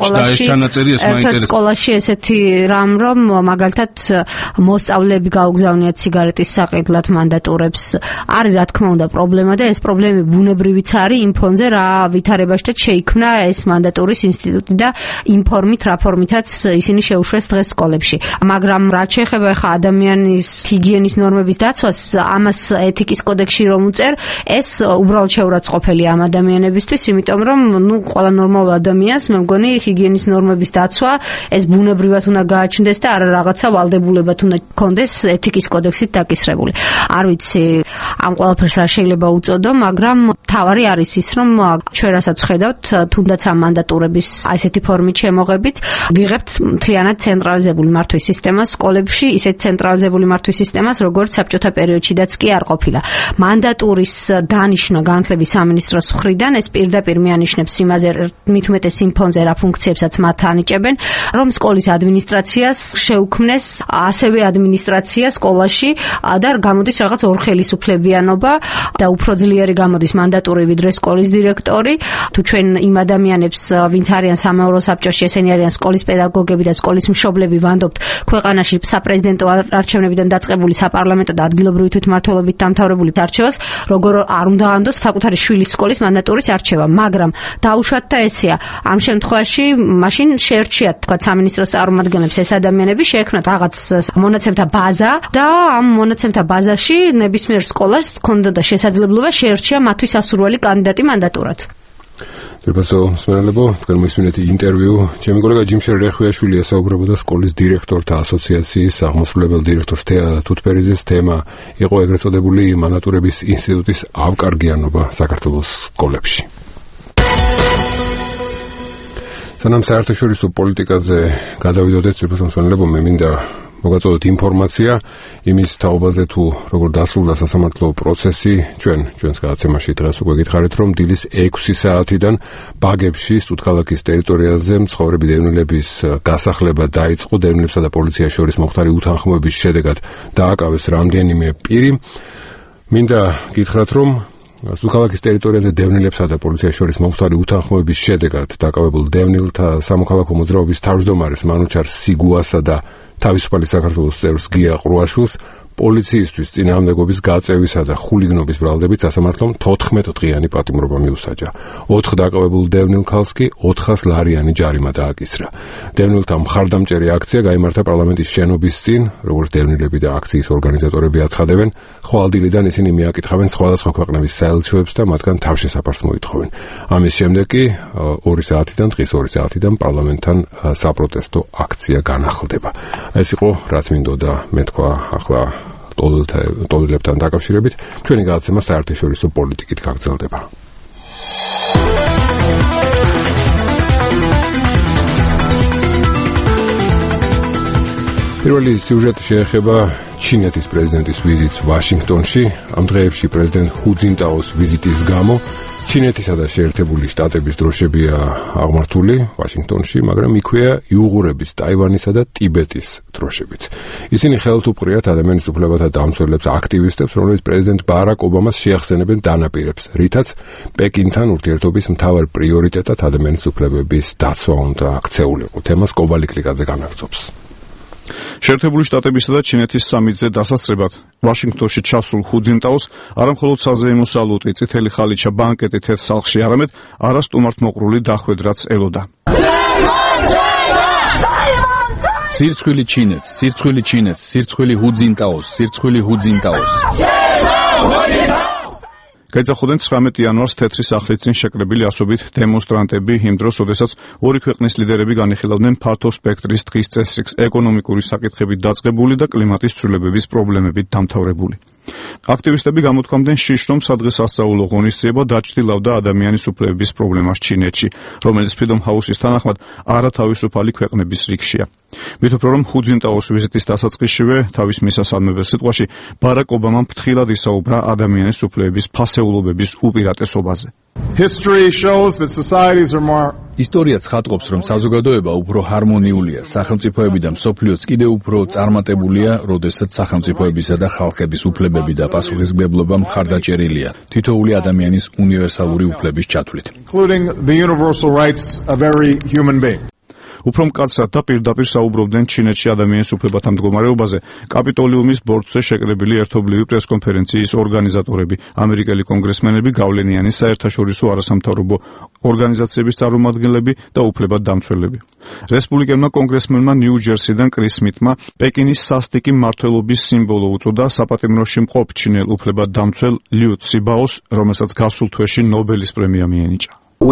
[SPEAKER 10] ერთ სკოლაში ესეთი რამ რომ მაგალითად მოსწავლეები გაუგზავნიათ სიგარეტის საყიდლად მანდატურებს. არის რა თქმა უნდა პრობლემა და ეს პრობლემები ბუნებრივიც არის იმ ფონზე რა ვითარებაშთა შეიქმნა ეს მანდატურის ინსტიტუტი და იმ ფორმით რა ფორმითაც ისინი შეუშვეს დღეს სკოლებში. მაგრამ რაც შეეხება ახლა ადამიანის ჰიგიენის ნორმების დაცვას, ამას ეთიკის კოდექსში რომ უწერ, ეს უბრალოდ შეურაცხყოფელი ამ ადამიანებისთვის, იმიტომ რომ ყველა ნორმალურ ადამიანს მე მგონი ჰიგიენის ნორმების დაცვა ეს ბუნებრივად უნდა გააჩნდეს და არა რაღაცა ვალდებულებად უნდა გქონდეს ეთიკის კოდექსით დაკისრებული. არ ვიცი ამ ყველაფერს რა შეიძლება უწოდო, მაგრამ თავარი არის ის, რომ ჩვენ რასაც ხედავთ, თუნდაც ამ მანდატურების ასეთი ფორმით შემოღებით, ვიღებთ მთლიანად ცენტრალიზებული მართვის სისტემას სკოლებში, ისეთ ცენტრალიზებული მართვის სისტემას, როგორც საბჭოთა პერიოდშიდაც კი არ ყოფილა. მანდატურის დანიშნა განათლების სამინისტროს მხრიდან ეს პირდაპირ მიანიშნებს იმაზე, მით უმეტეს იმ ფონზე რა ფუნქციებსაც მათ ანიჭებენ, რომ სკოლის ადმინისტრაციას შეუქმნეს ასევე ადმინისტრაცია სკოლაში და გამოდის რაღაც ორხელისუფლებიანობა და უფრო ძლიერი გამოდის მანდატური ვიდრე სკოლის დირექტორი. თუ ჩვენ იმ ადამიანებს, ვინც არიან სამეურო საბჭოში, ესენი არიან სკოლის პედაგოგები და სკოლის მშობლები, ვანდობთ ქვეყანაში საპრეზიდენტო არჩევნებიდან დაწყებული საპარლამენტო და ადგილობრივი თვითმმართველობით დამთავრებული არჩევას, როგორ არ უნდა ანდოს საკუთარი შვილის სკოლის მანდატურის არჩევა, მაგრამ დაუშვათ და ესეა. ამ შემთხვევაში მაშინ შეერჩიათ თქვა სამინისტროს წარმომადგენლებს ეს ადამიანები, შეექმნათ რაღაც მონაცემთა ბაზა და ამ მონაცემთა ბაზაში ნებისმიერ სკოლას ჰქონდა შესაძლებლობა შეერჩია მათთვის ასურველი კანდიდატი მანდატურად.
[SPEAKER 1] Dirpaso smeralebo, თქვენ მისმინეთ ინტერვიუ. ჩემი კოლეგა ჯიმშერ რეხვიაშვილი ესაუბრებოდა სკოლის დირექტორთა ასოციაციის აღმასრულებელ დირექტორს თუთბერიძეს. თემა იყო ეგრეთ წოდებული მანდატურების ინსტიტუტის ავკარგიანობა საქართველოს სკოლებში. სანამ საერთაშორისო პოლიტიკაზე გადავიდოდეთ, Dirpaso smeralebo, მე მინდა მოგაწოდოთ ინფორმაცია იმის თაობაზე თუ როგორ დასრულდა სასამართლო პროცესი. ჩვენს გადაცემაში დღეს უკვე გითხარით, რომ დილის 6 საათიდან ბაგებში სტუდქალაქის ტერიტორიაზე მცხოვრები დევნილების გასახლება დაიწყო. დევნილებსა და პოლიციას შორის მოხდარი უთანხმოების შედეგად დააკავეს რამდენიმე პირი. მინდა გითხრათ, რომ სტუდქალაქის ტერიტორიაზე დევნილებსა და პოლიციას შორის მოხდარი უთანხმოების შედეგად დაკავებულ დევნილთა სამოქალაქო მოძრაობის თავმჯდომარეს მანუჩარ სიგუასა და თავისუფალი საქართველოს წევრს გია ყრუაშვილს პოლიციისთვის წინააღმდეგობის გაწევისა და ხულიგნობის ბრალდებით სასამართლომ 14 დღიანი პატიმრობა მიუსაჯა. 4 დაკავებულ დევნილ ქალს კი 400 ლარიანი ჯარიმა დააკისრა. დევნილთა მხარდამჭერი აქცია გაიმართა პარლამენტის შენობის წინ, როგორც დევნილები და აქციის ორგანიზატორები აცხადებენ. ხვალ დილიდან ისინი მიაკითხავენ სხვადასხვა ქვეყნების საელჩოებს და მათგან თავშესაფარს მოითხოვენ. ამის შემდეგ კი 2 საათიდან, დღის 2 საათიდან პარლამენტთან საპროტესტო აქცია განახლდება. ეს იყო რაც მინდოდა მეთქვა ახლა ტოლელებთან დაკავშირებით. ჩვენი გადაცემა საერთაშორისო პოლიტიკით გაგრძელდება. პირველი სიუჟეტი შეეხება ჩინეთის პრეზიდენტის ვიზიტს ვაშინგტონში. ამ დღეებში პრეზიდენტ ჰუ ძინტაოს ვიზიტის გამო ჩინეთისა და შეერთებული შტატების დროშებია აღმართული ვაშინგტონში, მაგრამ იქვეა იუღურების, ტაივანისა და ტიბეტის დროშებიც. ისინი ხელთ უპყრიათ ადამიანის უფლებათა დამცველებს, აქტივისტებს, რომლებიც პრეზიდენტ ბარაკ ობამას შეახსენებენ დანაპირებს, რითაც პეკინთან ურთიერთობის მთავარ პრიორიტეტად ადამიანის უფლებების დაცვა უნდა აქცეულიყო. თემას კობალი კლიკაძე განაგრძობს.
[SPEAKER 6] შეერთებული შტატებისა და ჩინეთის სამიტზე დასასწრებად ვაშინგტონში ჩასულ ჰუ ძინტაოს არამხოლოდ საზეიმო სალუტი, წითელი ხალიჩა, ბანკეტი თეთრ სახლში, არამედ არასტუმართმოყრული დახვედრაც ელოდა.
[SPEAKER 8] სირცხვილი ჩინეთს, სირცხვილი ჩინეთს, სირცხვილი ჰუ ძინტაოს, სირცხვილი ჰუ ძინტაოს.
[SPEAKER 6] გაიძახოდნენ 19 იანვარს თეთრი სახლის წინ შეკრებილი ასობით დემონსტრანტები, იმ დროს, როდესაც ორი ქვეყნის ლიდერები განიხილავდნენ ფართო სპექტრის დღის წესრიგს, ეკონომიკური საკითხებით დაწყებული და კლიმატის ცვლილებების პრობლემებით დამთავრებული. აქტივისტები გამოთქვამდნენ შიშს, რომ სადღესასწაულო ღონისძიება დაჩრდილავდა ადამიანის უფლებების პრობლემას ჩინეთში, რომელიც Freedom House-ის თანახმად არათავისუფალი ქვეყნების რიგშია. მით უფრო რომ ჰუ ძინტაოს ვიზიტის დასაწყისშივე თავის მისასალმებელ სიტყვაში ბარაკ ობამამ ფრთხილად ისაუბრა ადამიანის უფლებების ფასეულობების უპირატესობაზე.
[SPEAKER 8] ისტორია ცხადყოფს, რომ საზოგადოება უფრო ჰარმონიულია, სახელმწიფოები და მსოფლიოც კიდევ უფრო წარმატებულია, როდესაც სახელმწიფოებისა და ხალხების უფლებები და პასუხისმგებლობა მხარდაჭერილია თითოეული ადამიანის უნივერსალური უფლების ჩათვლით.
[SPEAKER 6] უფრო მკაცრად და პირდაპირ საუბრობდნენ ჩინეთში ადამიანის უფლებათა მდგომარეობაზე კაპიტოლიუმის ბორცვზე შეკრებილი ერთობლივი პრესკონფერენციის ორგანიზატორები, ამერიკელი კონგრესმენები, გავლენიანი საერთაშორისო არასამთავრობო ორგანიზაციების წარმომადგენლები და უფლებადდამცველები. რესპუბლიკელმა კონგრესმენმა ნიუ-ჯერსიდან კრის სმითმა პეკინის სასტიკი მმართველობის სიმბოლო უწოდა საპატიმროში მყოფ ჩინელ უფლებადდამცველ ლიუ ციბაოს, რომელსაც გასულ თვეში ნობელის პრემია მიენიჭა.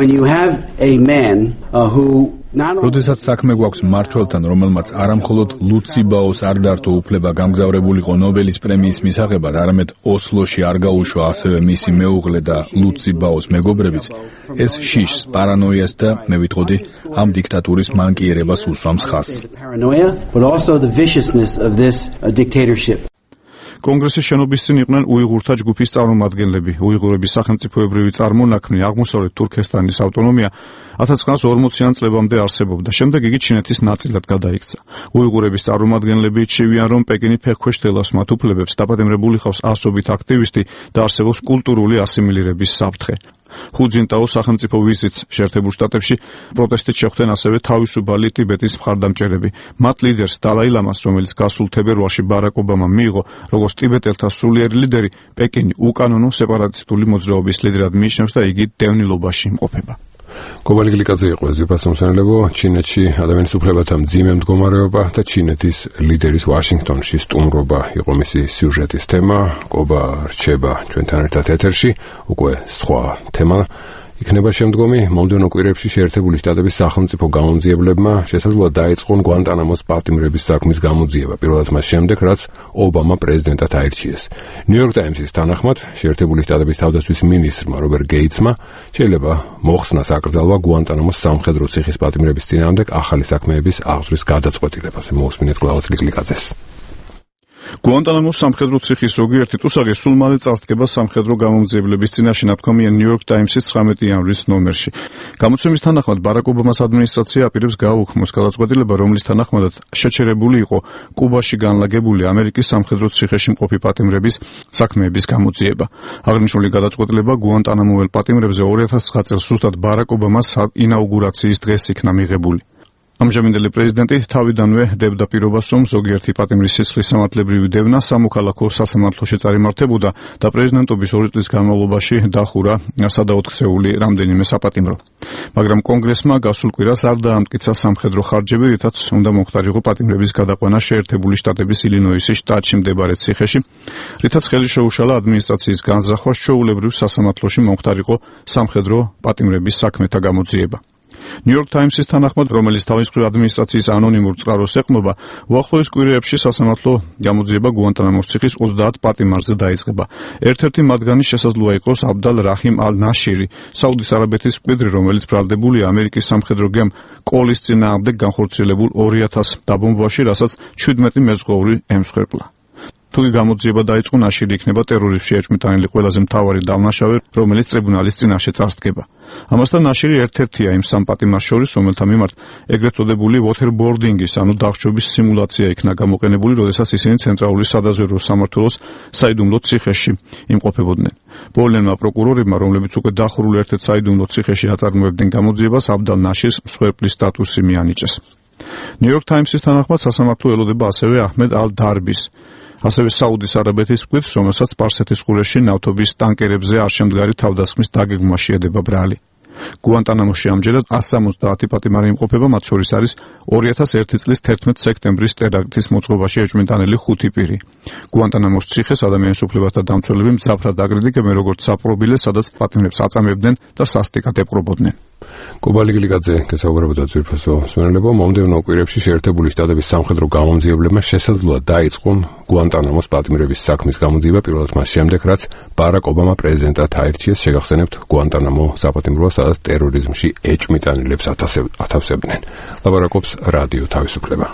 [SPEAKER 8] როდესაც საქმე გვაქვს მმართველთან, რომელმაც არამხოლოდ ლუციბაოს არ დართო უფლება გამგზავრებულიყო ნობელის პრემიის მისაღებად, არამედ ოსლოში არ გაუშვა ასევე მისი მეუღლე და ლუციბაოს მეგობრებიც, ეს შიშს, პარანოიას და მე ვიტყოდი, ამ დიქტატურის მანკიერებას უსვამს ხაზს.
[SPEAKER 6] კონგრესის შენობის წინ იყვნენ უიღურთა ჯგუფის წარმომადგენლები. უიღურების სახელმწიფოებრივი წარმონაქმნი აღმოსავლეთ თურქესტანის ავტონომია 1940-იან წლებამდე არსებობდა. შემდეგ იგი ჩინეთის ნაწილად გადაიქცა. უიღურების წარმომადგენლები ირჩევიან, რომ პეკინი ფეხქვეშ თელავს მათ უფლებებს, დაპატიმრებული ხავს ასობით აქტივისტი და არსებობს კულტურული ასიმილირების საფრთხე. ჰუ ძინტაოს სახელმწიფო ვიზიტს შეერთებულ შტატებში პროტესტით შეხვდნენ ასევე თავისუფალი ტიბეტის მხარდამჭერები. მათ ლიდერს დალაი ლამას, რომელიც გასულ თებერვალში ბარაკ ობამამ მიიღო როგორც ტიბეტელთა სულიერი ლიდერი, პეკინი უკანონო სეპარატისტული მოძრაობის ლიდერად მიიჩნევს და იგი დევნილობაში იმყოფება.
[SPEAKER 1] კობალი გლიკაძე იყო ზეპას მომსახურებო ჩინეთში ადამიანის უფლებათა მძიმე მდგომარეობა და ჩინეთის ლიდერის ვაშინგტონში სტუმრობა იყო მისი სიუჟეტის თემა. კობა რჩება ჩვენთან ერთად ეთერში, უკვე სხვა თემა იქნება შემდგომი. მომდევნო კვირებში შეერთებული შტატების სახელმწიფო გამომძიებლებმა შესაძლოა დაიწყონ გვანტანამოს პატიმრების საქმის გამოძიება, პირველად მას შემდეგ, რაც ობამა პრეზიდენტად აირჩიეს. ნიუ-იორკ ტაიმსის თანახმად, შეერთებული შტატების თავდაცვის მინისტრმა რობერტ გეიტსმა შეიძლება მოხსნას აკრძალვა გვანტანამოს სამხედრო ციხის პატიმრების წინააღმდეგ ახალი საქმეების აღძვრის გადაწყვეტილებაზე. მოусმინეთ გლავაც ლიკლიკაძეს.
[SPEAKER 6] გვანტანამოს სამხედრო ციხის ზოგიერთი ტუსაღი სულ მალე წარსდგება სამხედრო გამომძიებლების წინაშე, ნათქვამია ნიუ-იორკ ტაიმსის 19 იანვრის ნომერში. გამოცემის თანახმად ბარაკ ობამას ადმინისტრაცია აპირებს გააუქმოს გადაწყვეტილება, რომლის თანახმადაც შეჩერებული იყო კუბაში განლაგებული ამერიკის სამხედრო ციხეში მყოფი პატიმრების საქმეების გამოძიება. აღნიშნული გადაწყვეტილება გვანტანამოელ პატიმრებზე 2009 წელს ზუსტად ბარაკ ობამას ინაუგურაციის დღეს იქნა მიღებული. ამჟამინდელი პრეზიდენტი თავიდანვე დებდა პირობას, რომ ზოგიერთი პატიმრის სისხლის სამართლებრივი დევნა სამოქალაქო სასამართლოში წარიმართებოდა და პრეზიდენტობის 2 წლის განმავლობაში დახურა სადაოთხსეული რამდენიმე საპატიმრო. მაგრამ კონგრესმა გასულ კვირას არ დაამტკიცა სამხედრო ხარჯები, რითაც უნდა მომხდარიყო პატიმრების გადაყვანა შეერთებული შტატების ილინოისის შტატში მდებარე ციხეში, რითაც ხელი შეუშალა ადმინისტრაციის განზრახვას ჩვეულებრივ სასამართლოში მომხდარიყო სამხედრო პატიმრების საქმეთა გამოძიება. ნიუ-იორკ ტაიმსის თანახმად, რომელიც თავისუფლ ადმინისტრაციის ანონიმურ წყაროს ეყრდნობა, უახლოეს კვირეებში სასამართლო გამოძიება გვანტანამოს ციხის 30 პატიმარზე დაიწყება. ერთ-ერთი მათგანი შესაძლოა იყოს აბდალ რაჰიმ ალ-ნაშირი, საუდის არაბეთის მკვიდრი, რომელიც ბრალდებულია ამერიკის სამხედრო გემ კოლის წინააღმდეგ განხორციელებულ 2000 დაბომბვაში, რასაც 17 მეზღვაური ემსხვერპლა. თუკი გამოძიება დაიწყო, ნაშირი იქნება ტერორიზმში ეჭვმიტანილი ყველაზე მთავარი დამნაშავე, რომელიც ტრიბუნალის წინაშე წარსდგება. ამასთან ნაშირი ერთ-ერთია იმ სამ პატიმარს შორის, რომელთა მიმართ ეგრეთ წოდებული waterboarding-ის, ანუ დახშობის სიმულაცია იქნა გამოყენებული, როდესაც ისინი ცენტრალური სადაზვერვო სამმართველოს საიდუმლო ციხეში იმყოფებოდნენ. პოლონელმა პროკურორებმა, რომლებიც უკვე დახურულ ერთ-ერთ საიდუმლო ციხეში აწარმოებდნენ გამოძიებას, აბდალ ნაშირს მსხვერპლის სტატუსი მიანიჭეს. ნიუ-იორკ ტაიმსის თანახმად სასამართლო ელოდება ასევე აჰმედ ალ-დარბის, ასევე საუდის არაბეთის მკვიდრს, რომელსაც სპარსეთის ყურეში ნავთობის ტანკერებზე არ შემდგარი თავდასხმის დაგეგმვაში ედება ბრალი. გვანტანამოში ამჯერად 170 პატიმარი იმყოფება, მათ შორის არის 2001 წლის 11 სექტემბრის ტერაქტის მოწყობაში ეჭვმიტანილი 5 პირი. გვანტანამოს ციხეს ადამიანის უფლებათა დამცველები მძაფრად აკრიტიკებენ, როგორც საპყრობილეს, სადაც პატიმრებს აწამებდნენ და სასტიკად ეპყრობოდნენ.
[SPEAKER 1] კუბა ლიგილიკაძე გესაუბრებოდა ძვირფასო მსმენელებო, მომდევნო კვირებში შეერთებული შტატების სამხედრო გამომძიებლებმა შესაძლოა დაიწყონ გუანტანამოს პატიმრების საქმის გამოძიება პირველად მას შემდეგ, რაც ბარაკ ობამა პრეზიდენტად აირჩიეს. შეგახსენებთ, გუანტანამო საპატიმროა, სადაც ტერორიზმში ეჭვმიტანილებს ათავსებდნენ. ლაპარაკობს რადიო თავისუფლება.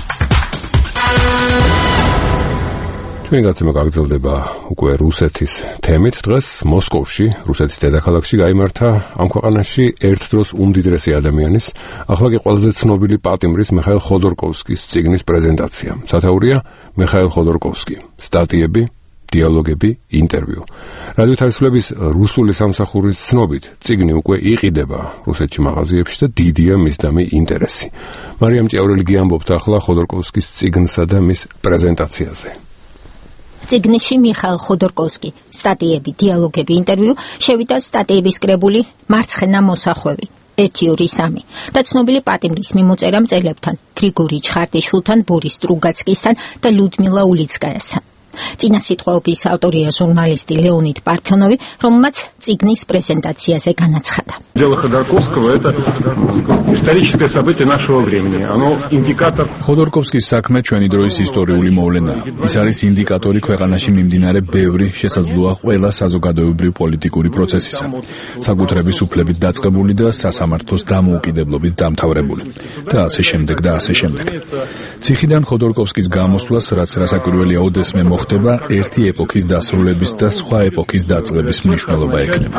[SPEAKER 1] ჩვენი გაცემა გაგრძელდება უკვე რუსეთის თემით. დღეს მოსკოვში, რუსეთის დედაქალაქში გაიმართა ამ ქვეყანაში ერთ დროს უმდიდრესი ადამიანის, ახლა კი ყველაზე ცნობილი პატიმრის მიხაილ ხოდორკოვსკის წიგნის პრეზენტაცია. სათაურია მიხაილ ხოდორკოვსკი. სტატიები, დიალოგები, ინტერვიუ. რადიო თავისუფლების რუსული სამსახურის ცნობით, წიგნი უკვე იყიდება რუსეთში მაღაზიებში და დიდია მისდამი ინტერესი. მარიამ ჭიაურელი გიამბობთ ახლა ხოდორკოვსკის წიგნსა და მის პრეზენტაციაზე.
[SPEAKER 23] წიგნში მიხაილ ხოდორკოვსკი, სტატიები, დიალოგები, ინტერვიუ შევიდა სტატიების კრებული მარცხენა მოსახვევი 1-2-3 და ცნობილი პატიმრის მიმოწერა მწერლებთან გრიგორი ჩხარტიშვილთან, ბორის სტრუგაცკისთან და ლუდმილა ულიცკაიასთან. წინა სიტყვების ავტორია ჟურნალისტი ლეონიდ პარფიონოვი, რომელმაც წიგნის პრეზენტაციაზე განაცხადა.
[SPEAKER 7] Дело Ходорковского – это историческое событие нашего времени. Оно индикатор.
[SPEAKER 8] ხოდორკოვსკის საქმე ჩვენი დროის ისტორიული მოვლენაა. ის არის ინდიკატორი ქვეყანაში მიმდინარე ბევრი, შესაძლოა ყველა საზოგადოებრივ პოლიტიკური პროცესისა. საკუთრების უფლებით დაწყებული და სასამართლოს დამოუკიდებლობით დამთავრებული. და ასე შემდეგ და ასე შემდეგ. ციხიდან ხოდორკოვსკის გამოსვლას, რაც რასაკვირველია ოდესმე მოხდება, ერთი ეპოქის დასრულების და სხვა ეპოქის დაწყების მნიშვნელობა ექნება.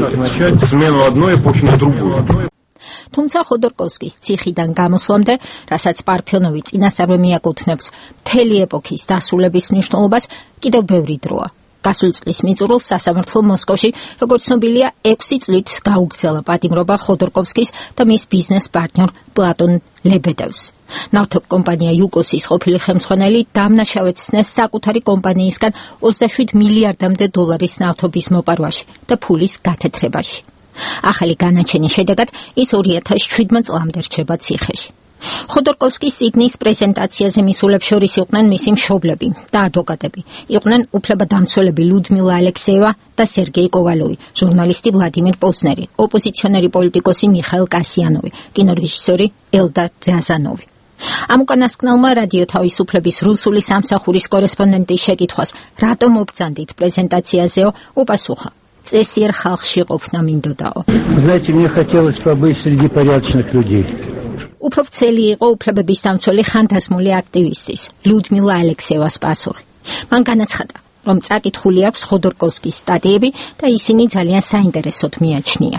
[SPEAKER 23] თუმცა ხოდორკოვსკის ციხიდან გამოსვლამდე, რასაც პარფიონოვი წინასწარ მიაკუთვნებს მთელი ეპოქის დასრულების მნიშვნელობას, კიდევ ბევრი დროა. გასულ წლის მიწურულს სასამართლო მოსკოვში, როგორც ცნობილია, 6 წლით გაუგრძელა პატიმრობა ხოდორკოვსკის და მის ბიზნეს პარტნიორ პლატონ ლებედევს. ნავთობ კომპანია იუკოსის ყოფილი ხელმძღვანელი დამნაშავედ ცნეს საკუთარი კომპანიისგან 27 მილიარდამდე დოლარის ნავთობის მოპარვაში და ფულის გათეთრებაში. ახალი განაჩენის შედეგად ის 2017 წლამდე რჩება ციხეში. ხოდორკოვსკის წიგნის პრეზენტაციაზე მისულებს შორის იყვნენ მისი მშობლები და ადვოკატები. იყვნენ უფლებადამცველები ლუდმილა ალექსეევა და სერგეი კოვალოვი, ჟურნალისტი ვლადიმირ პოზნერი, ოპოზიციონერი პოლიტიკოსი მიხაილ კასიანოვი, კინორეჟისორი ელდა რაზანოვი. ამ უკანასკნელმა რადიო თავისუფლების რუსული სამსახურის კორესპონდენტის შეკითხვას, რატომ მობრძანდით პრეზენტაციაზეო, უპასუხა: წესიერ ხალხში ყოფნა მინდოდაო.
[SPEAKER 9] Знаете, мне хотелось побыть среди порядочных людей.
[SPEAKER 23] უფრო ვრცელი იყო უფლებების დამცველი ხანდაზმული აქტივისტის ლუდმილა ალექსეევას პასუხი. მან განაცხადა, რომ წაკითხული აქვს ხოდორკოვსკის სტატიები და ისინი ძალიან საინტერესოდ მიაჩნია.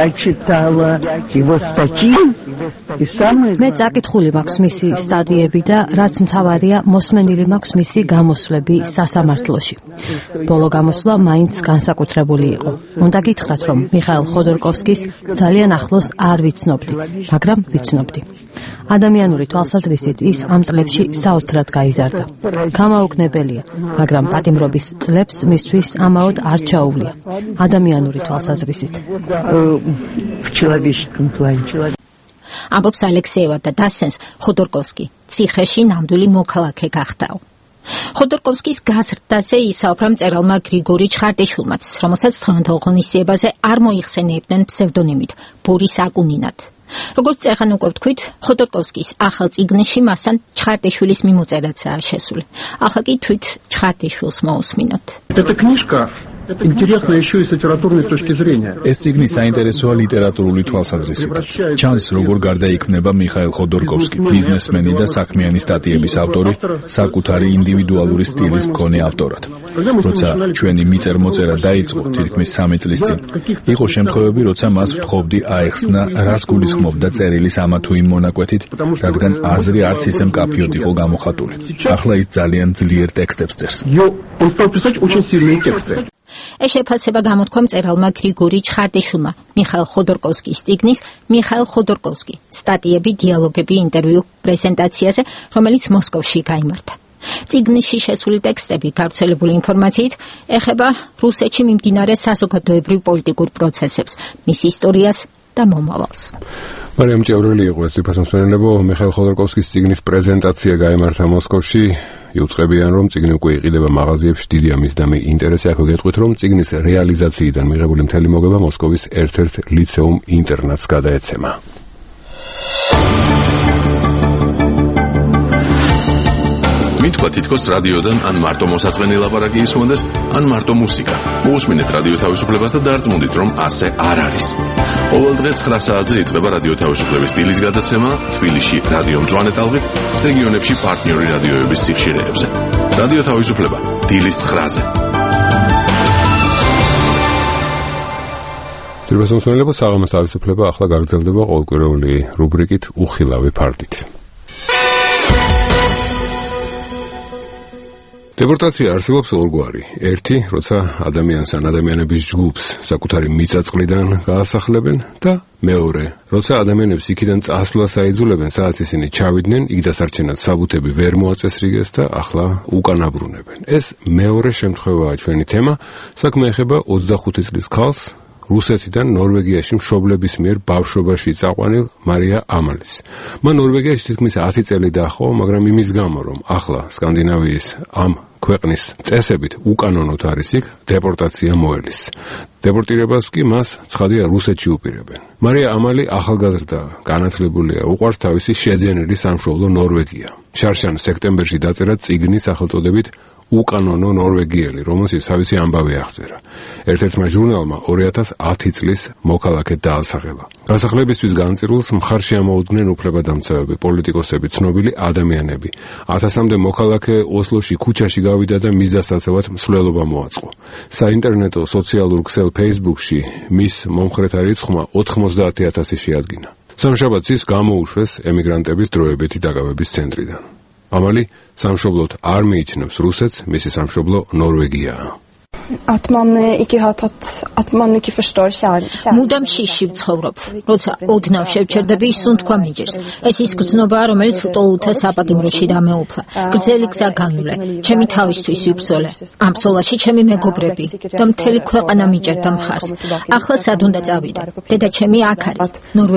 [SPEAKER 11] მე წაკითხული მაქვს მისი სტატიები და რაც მთავარია, მოსმენილი მაქვს მისი გამოსვლები სასამართლოში. ბოლო გამოსვლა მაინც განსაკუთრებული იყო. უნდა გითხრათ, რომ მიხაილ ხოდორკოვსკის ძალიან ახლოს არ ვიცნობდი, მაგრამ ვიცნობდი. ადამიანური თვალსაზრისით ის ამ წლებში საოცრად გაიზარდა. გამაუგნებელია, მაგრამ პატიმრობის წლებს მისთვის ამაოდ არ ჩაუვლია. ადამიანური თვალსაზრისით.
[SPEAKER 23] ამბობს ალექსეევა და დასცენს, ხოდორკოვსკი ციხეში ნამდვილი მოქალაქე გახდაო. ხოდორკოვსკის გაზრდაზე ისაუბრა მწერალმა გრიგორი ჩხარტიშვილმაც, რომელსაც დღევანდელ ღონისძიებაზე არ მოიხსენიებდნენ ფსევდონიმით ბორის აკუნინად. როგორც წერან უკვე ვთქვით, ხოდორკოვსკის ახალ წიგნში მასთან ჩხარტიშვილის მიმოწერაცაა შესული. ახლა კი თვით ჩხარტიშვილს მოусმინოთ.
[SPEAKER 7] Это книжка интересно еще и с литературной точки зрения.
[SPEAKER 8] ეს წიგნი საინტერესოა ლიტერატურული თვალსაზრისითაც. ჩანს, როგორ გარდაიქმნება მიხაილ ხოდორკოვსკი, ბიზნესმენი და საქმიანი სტატიების ავტორი, საკუთარი ინდივიდუალური სტილის მქონე ავტორად. როცა ჩვენი მიწერ-მოწერა დაიწყო თითქმის 3 წლის წინ, იყო შემთხვევები, როცა მას ვთხოვდი აეხსნა, რას გულისხმობდა წერილის ამა თუ იმ მონაკვეთით, რადგან აზრი არც ისე მკაფიოდ იყო გამოხატული. ახლა ის ძალიან ძლიერ ტექსტებს წერს.
[SPEAKER 23] ეს შეფასება გამოთქვა მწერალმა გრიგორი ჩხარტიშვილმა მიხაილ ხოდორკოვსკის წიგნის მიხაილ ხოდორკოვსკი სტატიები, დიალოგები, ინტერვიუ პრეზენტაციაზე, რომელიც მოსკოვში გაიმართა. წიგნში შესული ტექსტები გავრცელებული ინფორმაციით ეხება რუსეთში მიმდინარე საზოგადოებრივ პოლიტიკურ პროცესებს, მის ისტორიას და მომავალს.
[SPEAKER 1] მარიამ ჭევრელი იყო ეს ციფრასამსმენელებო. მიხაილ ხოდორკოვსკის წიგნის პრეზენტაცია გაიმართა მოსკოვში. იუწყებიან, რომ წიგნი უკვე იყიდება მაღაზიებში, დიდია მის და მე ინტერესი აქვე გეტყვით, რომ წიგნის რეალიზაციიდან მიღებული მთელი მოგება მოსკოვის ერთ-ერთ ლიცეუმ ინტერნატს გადაეცემა.
[SPEAKER 4] მითქვა თითქოს რადიოდან ან მარტო მოსაწყენი ლაპარაკი ისმონდეს, ან მარტო მუსიკა. მოусმინეთ რადიო თავისუფლებას და დარწმუნდით, რომ ასე არ არის. ყოველ დღე 9 საათზე იწყება რადიო თავისუფლების დილის გადაცემა თბილისში რადიო მწვანე ტალღით, რეგიონებში პარტნიორი რადიოების სიხშირეებზე. რადიო თავისუფლება დილის 9-ზე.
[SPEAKER 1] თბილისმოსმენელებო, საღამოს თავისუფლება ახლა გაგრძელდება ყოველკვირეული რუბრიკით უხილავი ფარდით. დეპორტაცია არსებობს ორგვარი. ერთი, როცა ადამიანს ან ადამიანების ჯგუფს საკუთარი მიწაწყლიდან გაასახლებენ და მეორე, როცა ადამიანებს იქიდან წასვლას აიძულებენ, სადაც ისინი ჩავიდნენ, იქ დასარჩენად საბუთები ვერ მოაწესრიგეს და ახლა უკან აბრუნებენ. ეს მეორე შემთხვევაა ჩვენი თემა. საქმე ეხება 25 წლის ქალს, რუსეთიდან ნორვეგიაში მშობლების მიერ ბავშვობაში წაყვანილ მარია ამალის. მან ნორვეგიაში თითქმის 10 წელი დაჰყო, მაგრამ იმის გამო, რომ ახლა სკანდინავიის ამ ქვეყნის წესებით უკანონოდ არის იქ, დეპორტაცია მოელის. დეპორტირებას კი მას ცხადია რუსეთში უპირებენ. მარია ამალი ახალგაზრდა, განათლებულია, უყვარს თავისი შეძენილი სამშობლო ნორვეგია. შარშან სექტემბერში დაწერა წიგნი სახელწოდებით უკანონო ნორვეგიელი, რომელშიც თავისი ამბავი აღწერა. ერთ-ერთმა ჟურნალმა 2010 წლის მოქალაქედ დაასახელა. გასახლებისთვის განწირულს მხარში ამოუდგნენ უფლებადამცავები, პოლიტიკოსები, ცნობილი ადამიანები. 1000-მდე მოქალაქე ოსლოში ქუჩაში გავიდა და მის დასაცავად მსვლელობა მოაწყო. საინტერნეტო სოციალურ ქსელ Facebook-ში მის მომხრეთა რიცხვმა 90,000 შეადგინა. სამშაბათს ის გამოუშვეს ემიგრანტების დროებითი დაგავების ცენტრიდან. ამალი სამშობლოდ არ მიიჩნევს რუსეთს, მისი სამშობლო ნორვეგიაა.
[SPEAKER 23] მუდამ შიში ვცხოვრობ. როცა ოდნავ შევჩერდები, ისუნ თქვა მიჯერს. ეს ის გრძნობაა, რომელიც ლტოლუთა საპატიმროში დამეუფლა. გრძელი გზა განვლე, ჩემი თავისთვის ვიბრძოლე. ამ ბრძოლაში ჩემი მეგობრები და მთელი ქვეყანა მიჭერდა მხარს. ახლა სად უნდა წავიდე? დედა ჩემი აქ არის,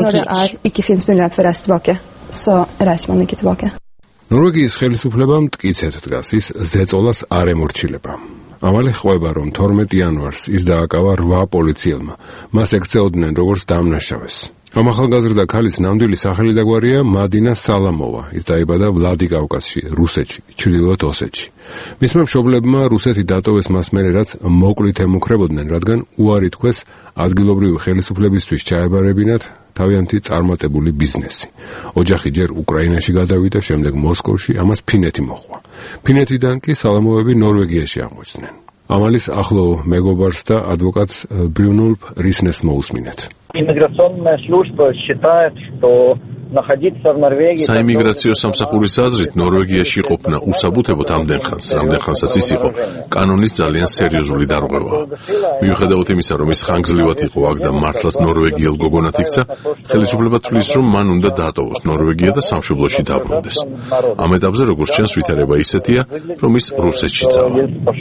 [SPEAKER 23] ნორვეგიაში.
[SPEAKER 1] ნორვეგიის ხელისუფლება მტკიცედ დგას, ის ზეწოლას არ ემორჩილება. ამალი ხვება, რომ 12 იანვარს ის დააკავა 8 პოლიციელმა. მას ეკცეოდნენ როგორც დამნაშავეს. ამ ახალგაზრდა ქალის ნამდვილი სახელი და გვარია მადინა სალამოვა. ის დაიბადა ვლადიკავკაზში, რუსეთში, ჩრდილოეთ ოსეთში. მისმა მშობლებმა რუსეთი დატოვეს მას მერე, რაც მოკლით ემუქრებოდნენ, რადგან უარი თქვეს ადგილობრივი ხელისუფლებისთვის ჩაებარებინათ თავიანთი წარმატებული ბიზნესი. ოჯახი ჯერ უკრაინაში გადავიდა, შემდეგ მოსკოვში, ამას ფინეთი მოჰყვა. ფინეთიდან კი სალამოვები ნორვეგიაში აღმოჩნდნენ. ამალის ახლო მეგობარს და ადვოკატს ბრუნულფ რისნეს მოусმინეთ.
[SPEAKER 14] Иммиграционная служба считает, что находиться в Норвегии...
[SPEAKER 4] საიმიგრაციო სამსახურის აზრით, ნორვეგიაში ყოფნა უსაბუთებოდ ამდენ ხანსაც ის იყო კანონის ძალიან სერიოზული დარღვევა. მიუხედავად იმისა, რომ ის ხანგრძლივად იყო აქ და მართლაც ნორვეგიელ გოგონად იქცა, ხელისუფლება თვლის, რომ მან უნდა დაატოვოს ნორვეგია და სამშობლოში დაბრუნდეს. ამ ეტაპზე, როგორც ჩანს, ვითარება ისეთია, რომ ის რუსეთში წავა.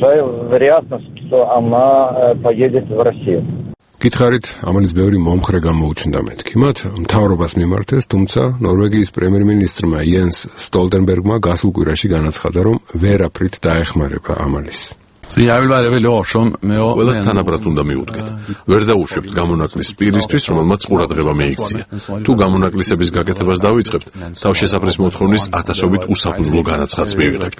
[SPEAKER 4] გითხარით, ამალის ბევრი მომხრე გამოუჩნდა მეთქი. მათ მთავრობას მიმართეს, თუმცა ნორვეგიის პრემიერ-მინისტრმა იენს სტოლტენბერგმა გასულ კვირაში განაცხადა, რომ ვერაფრით დაეხმარება ამალის. ყველას თანაბრად უნდა მიუდგეთ. ვერ დაუშვებთ გამონაკლის პირისთვის, რომელმაც ყურადღება მიიქცია. თუ გამონაკლისების გაკეთებას დავიწყებთ, თავშესაფრის მოთხოვნის ათასობით უსაფუძვლო განაცხადს მივიღებთ.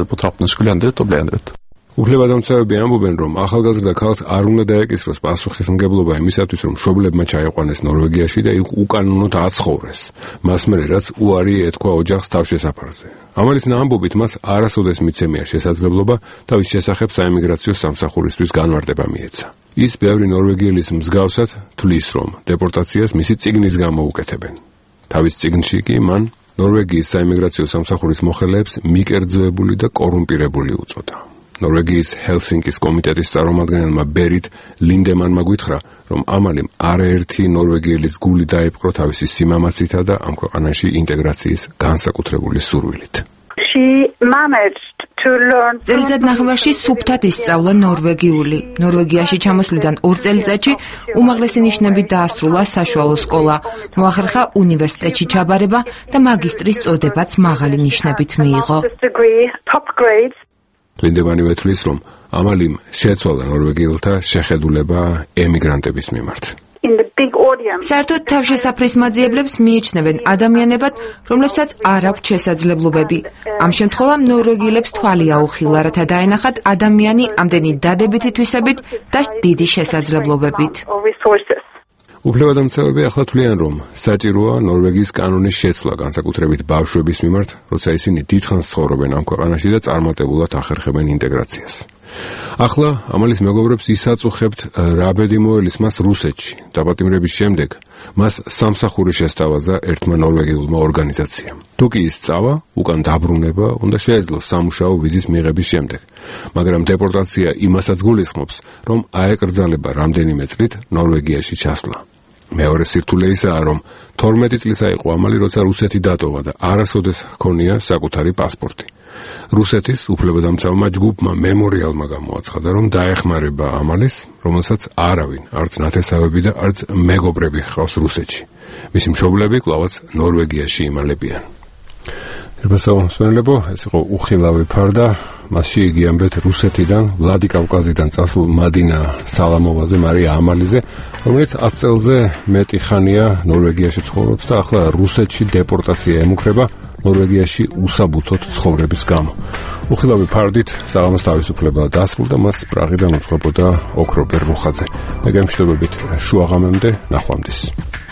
[SPEAKER 4] უფლებადამცავები ამბობენ, რომ ახალგაზრდა ქალს არ უნდა დაეკისროს პასუხისმგებლობა იმისათვის, რომ მშობლებმა ჩაიყვანეს ნორვეგიაში და იქ უკანონოდ აცხოვრეს. მას მერე, რაც უარი ეთქვა ოჯახს თავშესაფარზე. ამალის ამბობით, მას არასოდეს მიცემია შესაძლებლობა თავის შესახებ საიმიგრაციო სამსახურისთვის განმარტება მიეცა. ის ბევრი ნორვეგიელის მსგავსად თვლის, რომ დეპორტაციას მისი წიგნის გამო უკეთებენ. თავის წიგნში კი მან ნორვეგიის საიმიგრაციო სამსახურის მოხელეებს მიკერძოებული და კორუმპირებული უწოდა. ნორვეგიის ჰელსინკის კომიტეტის წარმომადგენელმა ბერიტ ლინდემანმა გითხრა, რომ ამალიმ არაერთი ნორვეგიელის გული დაიპყრო თავისი სიმამაცითა და ამ ქვეყანაში ინტეგრაციის განსაკუთრებული სურვილით.
[SPEAKER 22] She managed
[SPEAKER 21] წელიწად ნახევარში სუფთად ისწავლა ნორვეგიული. ნორვეგიაში ჩამოსვლიდან 2 წელიწადში უმაღლესი ნიშნებით დაასრულა საშუალო სკოლა. მოახერხა უნივერსიტეტში ჩაბარება და მაგისტრის წოდებაც მაღალი ნიშნებით მიიღო.
[SPEAKER 1] ლინდემანი ვეთulis, რომ ამალიმ შეცვალა ნორვეგიელთა შეხედულება ემიგრანტების მიმართ.
[SPEAKER 21] საერთოდ თავშესაფრის მაძიებლებს მიიჩნევენ ადამიანებად, რომლებსაც არ აქვთ შესაძლებლობები. ამ შემთხვევამ ნორვეგიელებს თვალი აუხილა, რათა დაენახათ ადამიანი ამდენი დადებითი თვისებით და დიდი შესაძლებლობებით.
[SPEAKER 1] უფლებადამცავები ახლა თვლიან, რომ საჭიროა ნორვეგიის კანონის შეცვლა განსაკუთრებით ბავშვების მიმართ, როცა ისინი დიდხანს ცხოვრობენ ამ ქვეყანაში და წარმატებულად ახერხებენ ინტეგრაციას. ახლა ამალის მეგობრებს ისაწუხებთ რა ბედი მოელის მას რუსეთში. დაპატიმრების შემდეგ მას სამსახური შესთავაზა ერთმა ნორვეგიულმა ორგანიზაციამ. თუ კი ის წავა, უკან დაბრუნება უნდა შეეძლოს სამუშაო ვიზის მიღების შემდეგ. მაგრამ დეპორტაცია იმასაც გულისხმობს, რომ აეკრძალება რამდენიმე წლით ნორვეგიაში ჩასვლა. მეორე სირთულე ისაა, რომ 12 წლისა იყო ამალი, როცა რუსეთი დატოვა და არასოდეს ჰქონია საკუთარი პასპორტი. რუსეთის უფლებადამცავმა ჯგუფმა მემორიალმა გამოაცხადა, რომ დაეხმარება ამალის, რომელსაც არავინ, არც ნათესავები და არც მეგობრები ჰყავს რუსეთში. მისი მშობლები კვლავაც ნორვეგიაში იმალებიან. ერბასაუმსმენელებო, ეს იყო უხილავი ფარდა, მასში იგი ამბეთ რუსეთიდან, ვლადიკავკაზიდან წასულ მადინა სალამოვაზე, მარია ამალიზე, რომელიც 10 წელზე მეტი ხანია ნორვეგიაში ცხოვრობს და ახლა რუსეთში დეპორტაცია ემუქრება ნორვეგიაში უსაბუთოდ ცხოვრების გამო. უხილავი ფარდით საღამოს თავისუფლება დასრულდა, მას პრაღიდან უძღვებოდა ოქრო ბერლუხაძე. მე გემშვიდობებით შუაღამემდე, ნახვამდის.